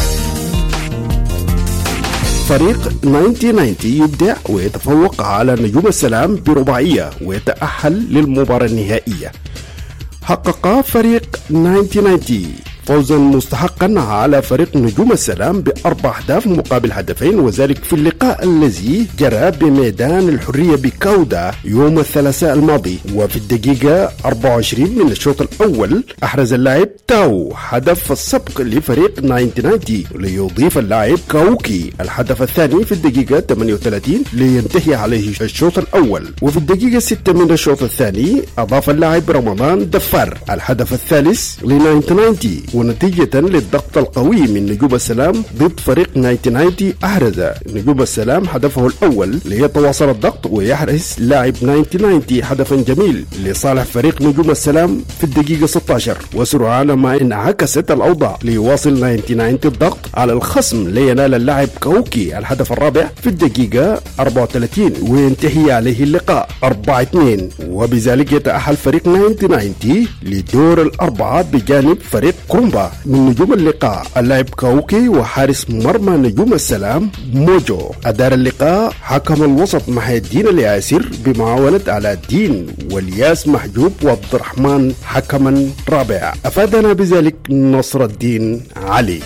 فريق تسعين تسعين يبدع ويتفوق على نجوم السلام برباعية ويتأهل للمباراة النهائية. حقق فريق تسعين تسعين فوزا مستحقا على فريق نجوم السلام بأربع أهداف مقابل هدفين، وذلك في اللقاء الذي جرى بميدان الحرية بكودا يوم الثلاثاء الماضي. وفي الدقيقة أربعة وعشرين من الشوط الأول أحرز اللاعب تاو هدف السبق لفريق تسعين تسعين، ليضيف اللاعب كاوكي الهدف الثاني في الدقيقة ثمانية وثلاثين لينتهي عليه الشوط الأول. وفي الدقيقة ستة من الشوط الثاني أضاف اللاعب رمضان دفار الهدف الثالث ل تسعين تسعين. ونتيجة للضغط القوي من نجوم السلام ضد فريق تسعين تسعين أحرز نجوم السلام هدفه الأول ليتواصل الضغط ويحرز لاعب تسعين تسعين هدفا جميل لصالح فريق نجوم السلام في الدقيقة ستة عشر. وسرعان ما انعكست الأوضاع ليواصل تسعين تسعين الضغط على الخصم لينال اللاعب كاوكي الهدف الرابع في الدقيقة أربعة وثلاثين وينتهي عليه اللقاء أربعة اثنين، وبذلك يتأهل فريق تسعين تسعين لدور الأربعة بجانب فريق كرومبا. من نجوم اللقاء اللاعب كاوكي وحارس مرمى نجوم السلام موجو. أدار اللقاء حكم الوسط محي الدين الياسر بمعاونة علاء الدين والياس محجوب وعبد الرحمن حكما رابع. أفادنا بذلك نصر الدين علي.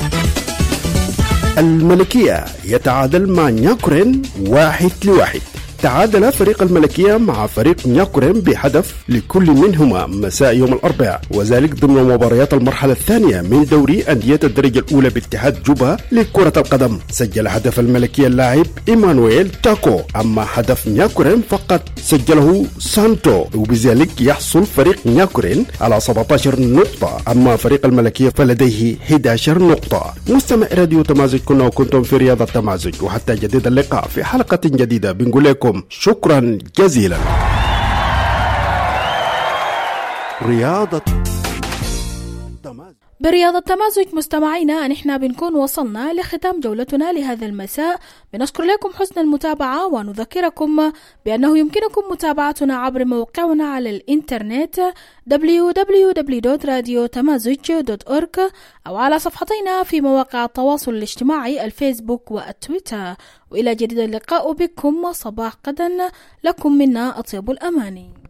الملكية يتعادل مع نياكورين واحد لواحد. تعادل فريق الملكية مع فريق نياكورين بهدف لكل منهما مساء يوم الأربعاء، وذلك ضمن مباريات المرحلة الثانية من دوري أندية الدرجة الأولى باتحاد جوبا لكرة القدم. سجل هدف الملكية اللاعب إيمانويل تاكو، أما هدف نياكورين فقط سجله سانتو، وبذلك يحصل فريق نياكورين على سبعة عشر نقطة، أما فريق الملكية فلديه أحد عشر نقطة. مستمع راديو تمازج، كنا وكنتم في رياضة تمازج، وحتى جديد اللقاء في حلقة جديدة بنقول لكم شكرا جزيلا. رياضة برياضة تمازج مستمعينا، نحن بنكون وصلنا لختام جولتنا لهذا المساء. بنشكر لكم حسن المتابعة ونذكركم بأنه يمكنكم متابعتنا عبر موقعنا على الإنترنت دبليو دبليو دبليو دوت راديو تمازج دوت أورج أو على صفحتنا في مواقع التواصل الاجتماعي الفيسبوك والتويتر. وإلى جديد اللقاء بكم، صباح غدا لكم منا أطيب الأماني.